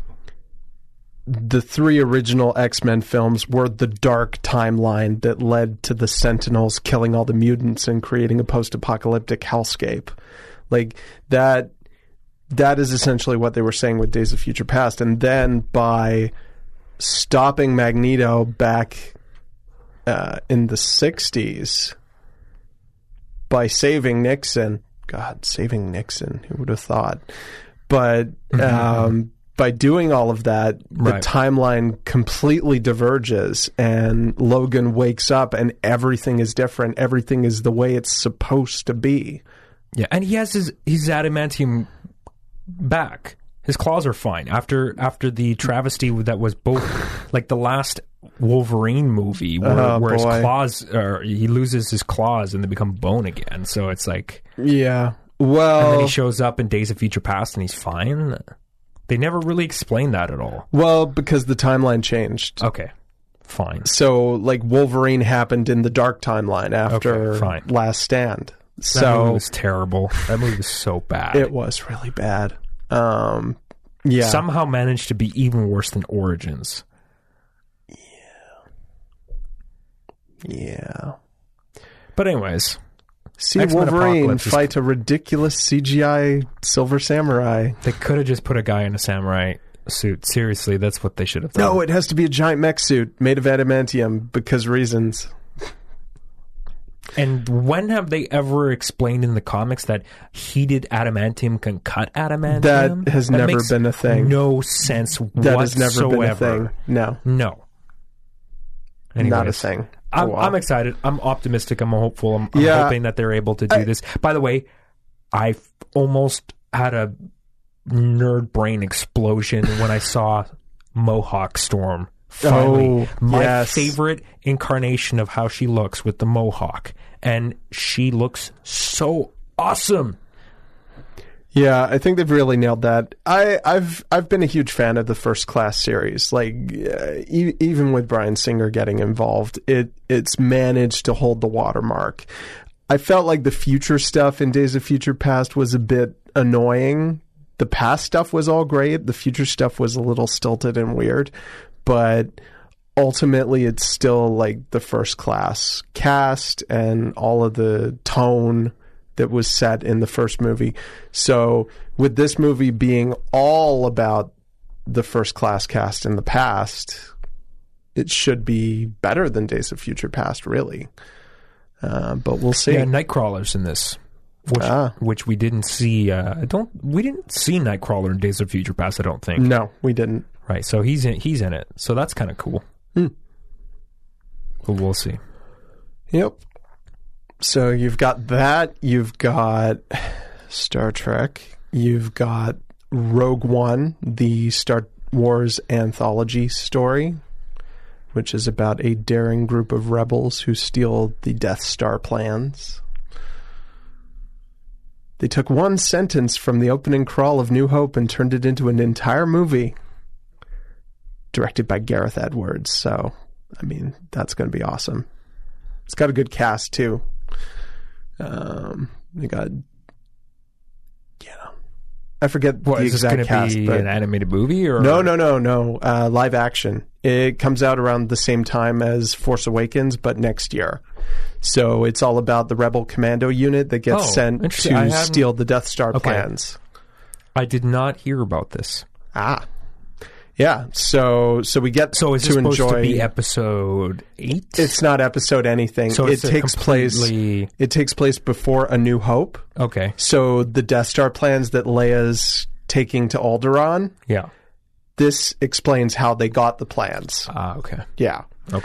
the three original X-Men films were the dark timeline that led to the Sentinels killing all the mutants and creating a post-apocalyptic hellscape. Like, that that is essentially what they were saying with Days of Future Past. And then by stopping Magneto back uh, in the sixties, by saving Nixon, God, saving Nixon, who would have thought? But um, by doing all of that, the Right. timeline completely diverges, and Logan wakes up, and everything is different. Everything is the way it's supposed to be. Yeah, and he has his his adamantium back. His claws are fine after after the travesty that was both like the last Wolverine movie where, Oh, where his boy. claws, or he loses his claws and they become bone again. So it's like, Yeah. and Well, then he shows up in Days of Future Past and he's fine. They never really explain that at all. well, because the timeline changed. Okay, fine. So, like, Wolverine happened in the dark timeline after Okay, fine. Last Stand. That So movie was terrible. That movie was so bad. it was really bad. Um, yeah. Somehow managed to be even worse than Origins. yeah. But anyways, See X-Men Wolverine Apocalypse is- fight a ridiculous C G I Silver Samurai. they could have just put a guy in a samurai suit. Seriously, that's what they should have done. No, it has to be a giant mech suit made of adamantium because reasons. And when have they ever explained in the comics that heated adamantium can cut adamantium? That has never makes been a thing. No sense That whatsoever. has never been a thing. No, No. not a Anyways, thing. I'm, Oh, wow. I'm excited. I'm optimistic. I'm hopeful. I'm, I'm Yeah. hoping that they're able to do I- this. By the way, I almost had a nerd brain explosion when I saw Mohawk Storm. Finally, Oh, my yes. favorite incarnation of how she looks with the mohawk, and she looks so awesome. Yeah, I think they've really nailed that. I, I've I've been a huge fan of the First Class series. Like uh, e- even with Bryan Singer getting involved, it it's managed to hold the watermark. I felt like the future stuff in Days of Future Past was a bit annoying. The past stuff was all great. The future stuff was a little stilted and weird, but ultimately it's still like the First Class cast and all of the tone that was set in the first movie. So with this movie being all about the First Class cast in the past, it should be better than Days of Future Past, really. Uh, but we'll see. Yeah, Nightcrawler's in this, which Ah. which we didn't see. Uh, I don't we didn't see Nightcrawler in Days of Future Past. I don't think. No, we didn't. Right, so he's in he's in it. So that's kind of cool. Hmm. But we'll see. Yep. So you've got that. You've got Star Trek. You've got Rogue One, the Star Wars anthology story, which is about a daring group of rebels who steal the Death Star plans. They took one sentence from the opening crawl of New Hope and turned it into an entire movie. Directed by Gareth Edwards. So, I mean, that's going to be awesome. It's got a good cast, too. Um, they got, you know, I forget What the is this exact going to cast, be? but An animated movie or no, no, no, no. Uh, live action. It comes out around the same time as Force Awakens, but next year. So it's all about the Rebel Commando unit that gets Oh, sent interesting. I to hadn't- steal the Death Star Okay. plans. I did not hear about this. Ah, yeah. So, so we get So is to this supposed enjoy. to be episode eight? It's not episode anything. So it it's a takes place. completely- It takes place before A New Hope. Okay. So the Death Star plans that Leia's taking to Alderaan. Yeah. This explains how they got the plans. Ah, okay. Yeah. Okay.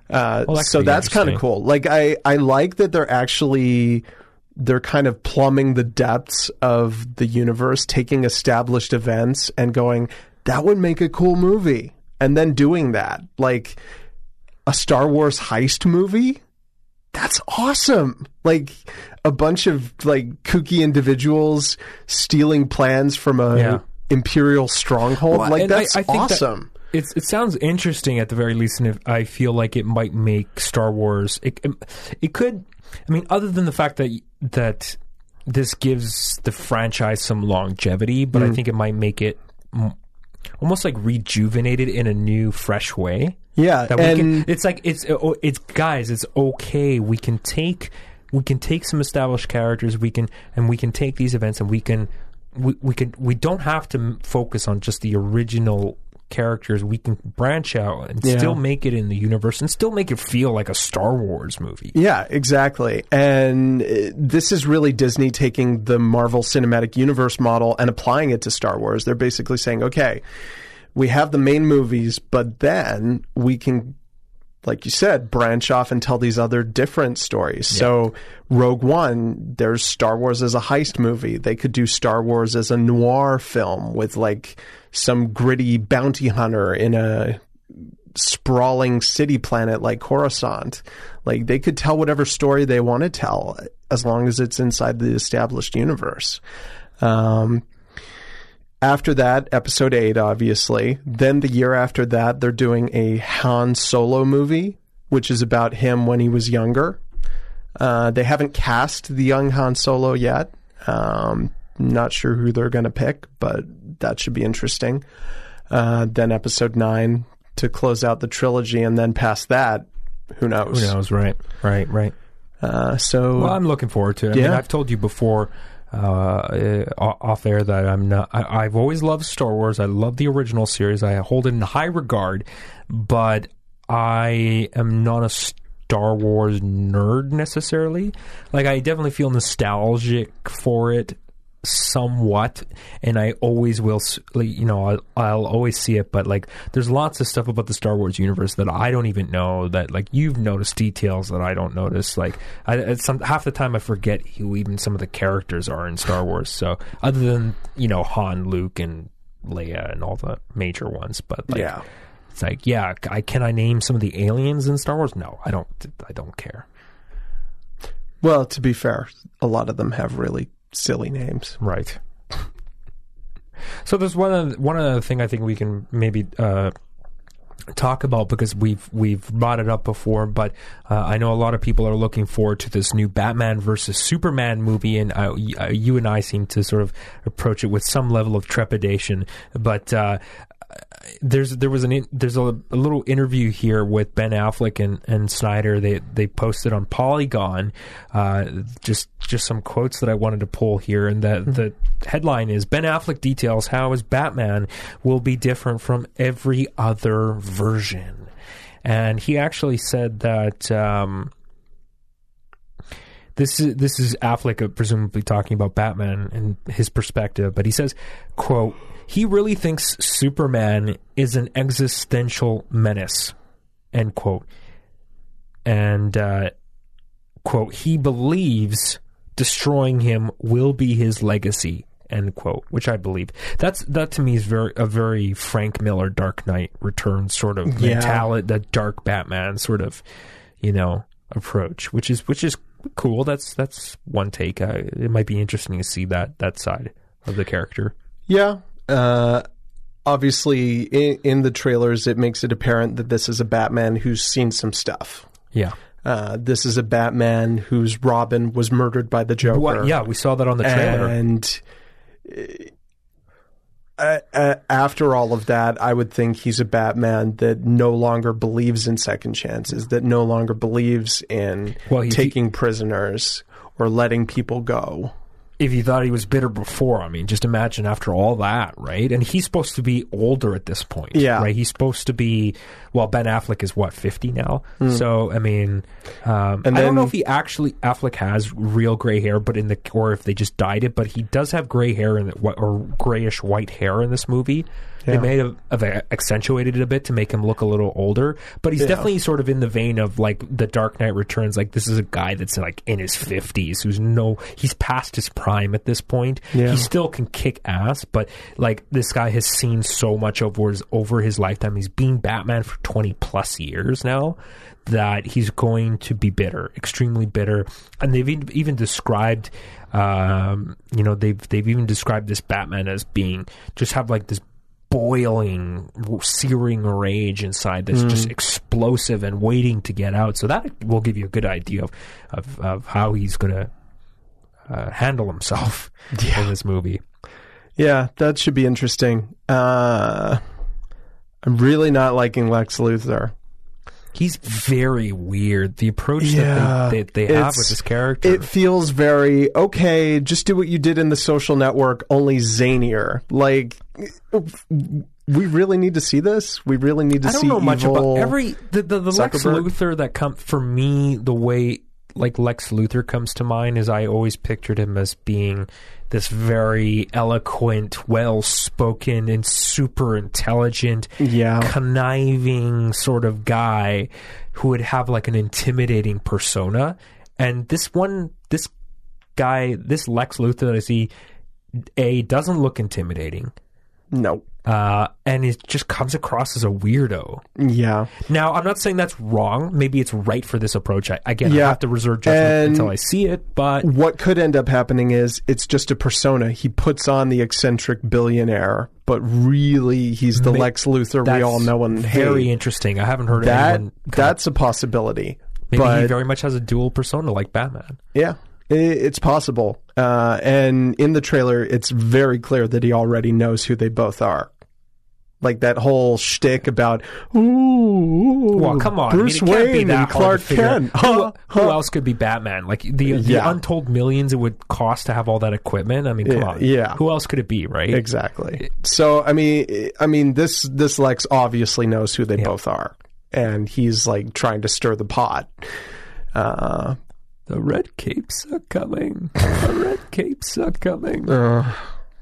Uh, Well, that so could be that's kind of interesting. cool. Like I, I like that they're actually they're kind of plumbing the depths of the universe, taking established events and going, that would make a cool movie, and then doing that. Like a Star Wars heist movie, that's awesome. Like a bunch of like kooky individuals stealing plans from a Yeah. Imperial stronghold. Well, like and I- that's I think that- awesome. It's, it sounds interesting at the very least, and if I feel like it might make Star Wars. It, it, it could. I mean, other than the fact that that this gives the franchise some longevity, but I think it might make it m- almost like rejuvenated in a new, fresh way. Yeah, That we and can, it's like it's oh, it's guys. It's okay. We can take we can take some established characters. We can and we can take these events and we can we we can we don't have to m- focus on just the original characters. We can branch out and Yeah. still make it in the universe and still make it feel like a Star Wars movie. Yeah, exactly. And uh, this is really Disney taking the Marvel Cinematic Universe model and applying it to Star Wars. They're basically saying, okay, we have the main movies, but then we can, like you said, branch off and tell these other different stories. Yeah. So Rogue One, there's Star Wars as a heist movie. They could do Star Wars as a noir film with like some gritty bounty hunter in a sprawling city planet like Coruscant. Like they could tell whatever story they want to tell as long as it's inside the established universe. Um, after that, episode eight, obviously. Then the year after that, they're doing a Han Solo movie, which is about him when he was younger. Uh, they haven't cast the young Han Solo yet. Um, not sure who they're going to pick, but that should be interesting. Uh, then episode nine to close out the trilogy, and then past that, who knows? Who knows? Right, right, right. Uh, so, Well, I'm looking forward to it. I Yeah. mean, I've told you before uh, uh, off air that I'm not. I, I've always loved Star Wars. I love the original series. I hold it in high regard, but I am not a Star Wars nerd necessarily. Like, I definitely feel nostalgic for it somewhat, and I always will, like, you know, I'll, I'll always see it, but like there's lots of stuff about the Star Wars universe that I don't even know, that like you've noticed details that I don't notice. Like I, it's some, half the time I forget who even some of the characters are in Star Wars. So other than, you know, Han, Luke, and Leia and all the major ones, but like, yeah. it's like, yeah, I can I name some of the aliens in Star Wars? No, I don't. I don't care. Well, to be fair, a lot of them have really silly names. Right. So there's one other, one other thing I think we can maybe uh, talk about, because we've we've brought it up before, but uh, I know a lot of people are looking forward to this new Batman versus Superman movie, and uh, y- you and I seem to sort of approach it with some level of trepidation. But uh, there's there was an in, there's a, a little interview here with Ben Affleck and, and Snyder. They they posted on Polygon uh, just just some quotes that I wanted to pull here, and the the headline is Ben Affleck details how his Batman will be different from every other version, and he actually said that. Um, This is this is Affleck uh, presumably talking about Batman and his perspective, but he says, quote, he really thinks Superman is an existential menace, end quote. And, uh, quote, he believes destroying him will be his legacy, end quote, which I believe. That's that to me is very a very Frank Miller Dark Knight Returns sort of Yeah. mentality, that dark Batman sort of, you know, approach, which is which is cool. That's that's one take. Uh, it might be interesting to see that that side of the character. Yeah. Uh, obviously, in, in the trailers, it makes it apparent that this is a Batman who's seen some stuff. Yeah. Uh, this is a Batman whose Robin was murdered by the Joker. What, yeah, we saw that on the trailer. And uh, uh, after all of that, I would think he's a Batman that no longer believes in second chances, that no longer believes in Well, he- taking prisoners or letting people go. if you thought he was bitter before, I mean, just imagine after all that, right? And he's supposed to be older at this point, yeah. right? He's supposed to be, well, Ben Affleck is what, fifty now? Mm. So, I mean, um, and then, I don't know if he actually, Affleck has real gray hair, but in the, or if they just dyed it, but he does have gray hair in the, or grayish white hair in this movie. Yeah. They may have, have accentuated it a bit to make him look a little older, but he's yeah. definitely sort of in the vein of like The Dark Knight Returns. Like, this is a guy that's like in his fifties, who's no, he's past his prime at this point. Yeah. He still can kick ass, but like this guy has seen so much over his, over his lifetime. He's been Batman for twenty plus years now, that he's going to be bitter, extremely bitter. And they've even, even described, um, you know, they've they've even described this Batman as being, just have like this boiling, searing rage inside that's mm. just explosive and waiting to get out. So that will give you a good idea of of, of how he's going to uh, handle himself yeah. in this movie. Yeah, that should be interesting. Uh, I'm really not liking Lex Luthor. He's very weird. The approach yeah, that they, they, they have with this character. It feels very, okay, just do what you did in The Social Network, only zanier. Like, we really need to see this? We really need to see I don't know much evil about every... The, the, the Lex Luthor that come for me, the way like Lex Luthor comes to mind is I always pictured him as being this very eloquent, well-spoken, and super intelligent, yeah. conniving sort of guy who would have like an intimidating persona. And this one, this guy, this Lex Luthor that I see, A, doesn't look intimidating. No. Uh, and it just comes across as a weirdo. Yeah. Now, I'm not saying that's wrong. Maybe it's right for this approach. I, again, yeah. I have to reserve judgment and until I see it, but... what could end up happening is it's just a persona. He puts on the eccentric billionaire, but really he's the Ma- Lex Luthor we all know and hate. Very interesting. I haven't heard that, anyone... That's a possibility. Maybe but, he very much has a dual persona like Batman. Yeah. It's possible. Uh, and in the trailer, it's very clear that he already knows who they both are. Like that whole shtick about, ooh, well, come on. Bruce I mean, it can't Wayne be that and Clark Kent. Who, who else could be Batman? Like the, the yeah. untold millions it would cost to have all that equipment. I mean, come yeah, on. Yeah. Who else could it be, right? Exactly. So, I mean, I mean, this this Lex obviously knows who they yeah. both are, and he's like trying to stir the pot. Uh, The red capes are coming. The red capes are coming. Uh,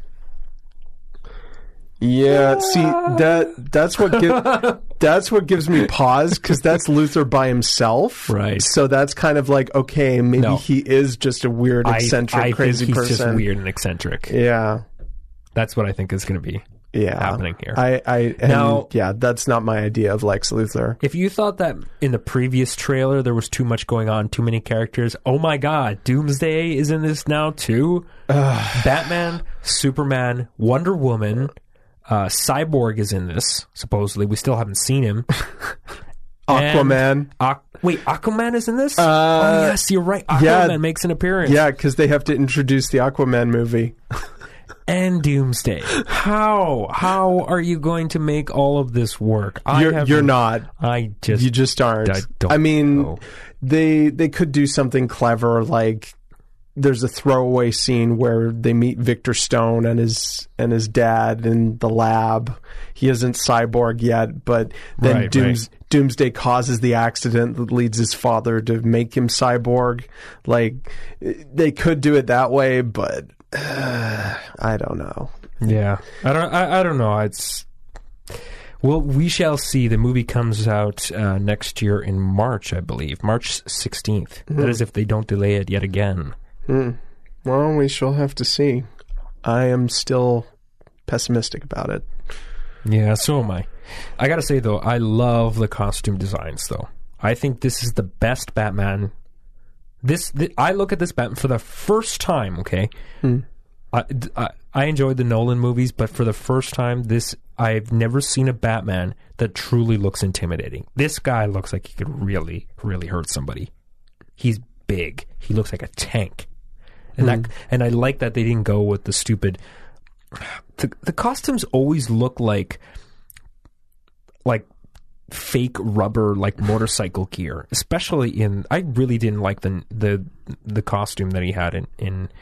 yeah, see that that's what give, that's what gives me pause, because that's Luthor by himself, right? So that's kind of like, okay, maybe no. he is just a weird, eccentric, I, I crazy think he's person. Just weird and eccentric. Yeah, that's what I think is going to be. Yeah. happening here. I, I and now, yeah, that's not my idea of Lex Luthor. If you thought that in the previous trailer there was too much going on, too many characters, oh my god, Doomsday is in this now too. Batman, Superman, Wonder Woman, uh, Cyborg is in this. Supposedly, we still haven't seen him. Aquaman. Aqu- wait, Aquaman is in this? Uh, oh yes, you're right. Aquaman yeah, makes an appearance. Yeah, because they have to introduce the Aquaman movie. And Doomsday. How? How are you going to make all of this work? I you're, you're not. I just... You just aren't. I, don't I mean, know. they they could do something clever, like there's a throwaway scene where they meet Victor Stone and his and his dad in the lab. He isn't Cyborg yet, but then right, Dooms, right. Doomsday causes the accident that leads his father to make him Cyborg. Like, they could do it that way, but... Uh, I don't know. Yeah, I don't. I, I don't know. It's well, we shall see. The movie comes out uh, next year in March, I believe, March sixteenth. Mm. That is, if they don't delay it yet again. Mm. Well, we shall have to see. I am still pessimistic about it. Yeah, so am I. I gotta say though, I love the costume designs. Though I think this is the best Batman. This, th- I look at this Batman for the first time, okay? Hmm. I, I, I enjoyed the Nolan movies, but for the first time, this I've never seen a Batman that truly looks intimidating. This guy looks like he could really, really hurt somebody. He's big. He looks like a tank. And hmm. that, and I like that they didn't go with the stupid... The, the costumes always look like... like... fake rubber like motorcycle gear, especially in I really didn't like the the the costume that he had in in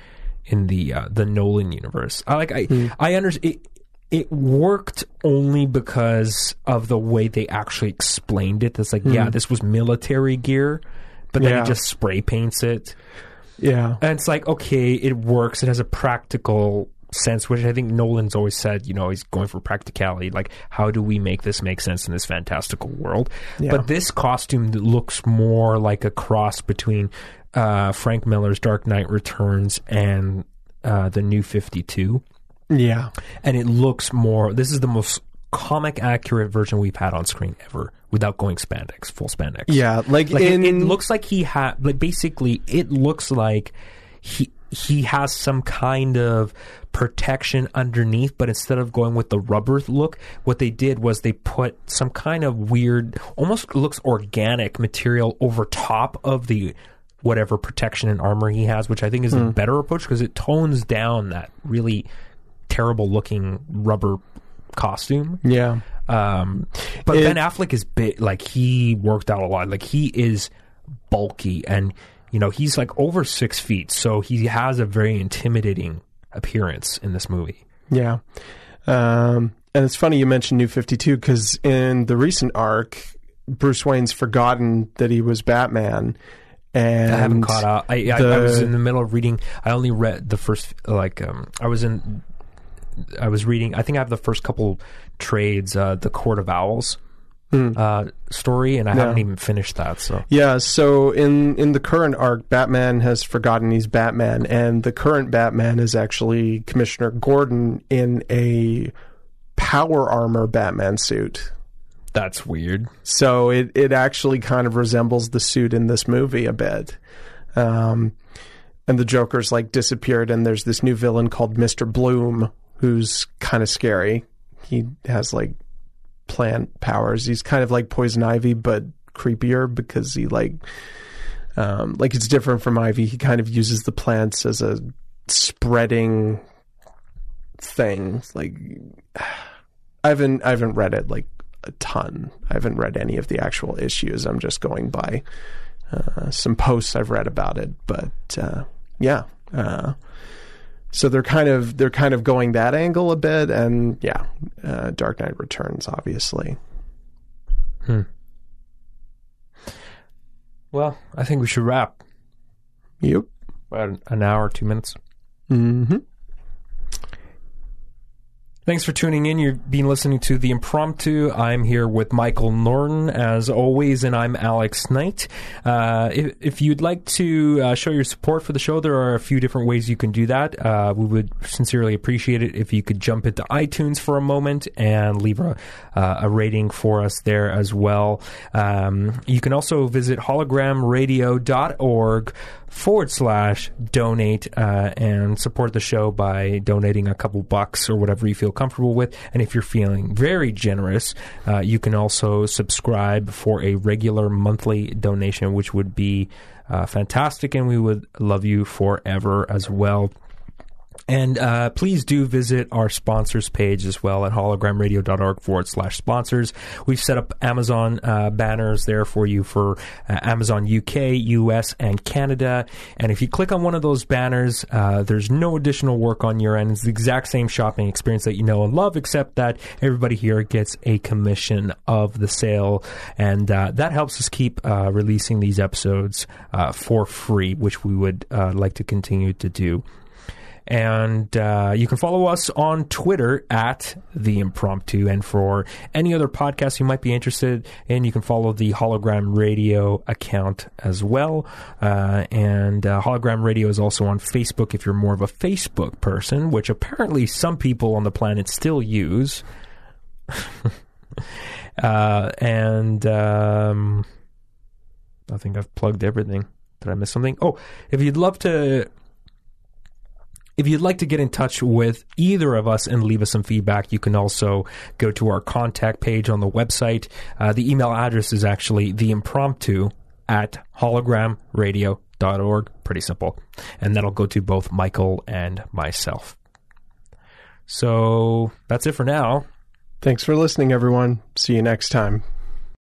in the uh, the Nolan universe. I like I mm. I understand it. It worked only because of the way they actually explained it. It's like, mm. yeah, this was military gear, but then yeah. he just spray paints it. Yeah. And it's like, okay, it works. It has a practical sense, which I think Nolan's always said, you know, he's going for practicality. Like, how do we make this make sense in this fantastical world? Yeah. But this costume looks more like a cross between uh, Frank Miller's Dark Knight Returns and uh, the New fifty-two. Yeah. And it looks more, this is the most comic accurate version we've had on screen ever without going spandex, full spandex. Yeah, like, like in... it, it looks like he had, like basically it looks like he he has some kind of protection underneath, but instead of going with the rubber look, what they did was they put some kind of weird, almost looks organic material over top of the whatever protection and armor he has, which I think is mm. a better approach because it tones down that really terrible looking rubber costume. Yeah. Um, but it, Ben Affleck is big, like he worked out a lot. Like he is bulky and, you know, he's like over six feet. So he has a very intimidating appearance in this movie. Yeah. Um, and it's funny you mentioned New fifty-two because in the recent arc, Bruce Wayne's forgotten that he was Batman. And I haven't caught up. I, I, the, I was in the middle of reading. I only read the first, like, um, I was in... I was reading, I think I have the first couple trades, uh, the Court of Owls mm. uh, story, and I yeah. haven't even finished that. So Yeah, so in, in the current arc, Batman has forgotten he's Batman, and the current Batman is actually Commissioner Gordon in a power armor Batman suit. That's weird. So it, it actually kind of resembles the suit in this movie a bit. Um, and the Joker's like disappeared, and there's this new villain called Mister Bloom, who's kind of scary. He has like plant powers. He's kind of like Poison Ivy, but creepier because he like, um, like it's different from Ivy. He kind of uses the plants as a spreading thing. Like, I haven't, I haven't read it like a ton. I haven't read any of the actual issues. I'm just going by uh, some posts I've read about it. But uh, yeah. Uh, So they're kind of they're kind of going that angle a bit, and yeah, uh, Dark Knight Returns, obviously. Hmm. Well, I think we should wrap. Yep. About an hour, two minutes. Mm-hmm. Thanks for tuning in. You've been listening to The Impromptu. I'm here with Michael Norton, as always, and I'm Alex Knight. Uh, if, if you'd like to uh, show your support for the show, there are a few different ways you can do that. Uh, we would sincerely appreciate it if you could jump into iTunes for a moment and leave a, uh, a rating for us there as well. Um, you can also visit hologramradio.org forward slash donate uh, and support the show by donating a couple bucks or whatever you feel comfortable with. And if you're feeling very generous, uh, you can also subscribe for a regular monthly donation, which would be uh, fantastic, and we would love you forever as well. And uh, please do visit our sponsors page as well at hologramradio.org forward slash sponsors. We've set up Amazon uh, banners there for you for uh, Amazon U K, U S, and Canada. And if you click on one of those banners, uh, there's no additional work on your end. It's the exact same shopping experience that you know and love, except that everybody here gets a commission of the sale. And uh, that helps us keep uh, releasing these episodes uh, for free, which we would uh, like to continue to do. And uh, you can follow us on Twitter at The Impromptu. And for any other podcasts you might be interested in, you can follow the Hologram Radio account as well. Uh, and uh, Hologram Radio is also on Facebook if you're more of a Facebook person, which apparently some people on the planet still use. uh, and um, I think I've plugged everything. Did I miss something? Oh, if you'd love to... If you'd like to get in touch with either of us and leave us some feedback, you can also go to our contact page on the website. Uh, the email address is actually theimpromptu at hologramradio dot org. Pretty simple. And that'll go to both Michael and myself. So that's it for now. Thanks for listening, everyone. See you next time.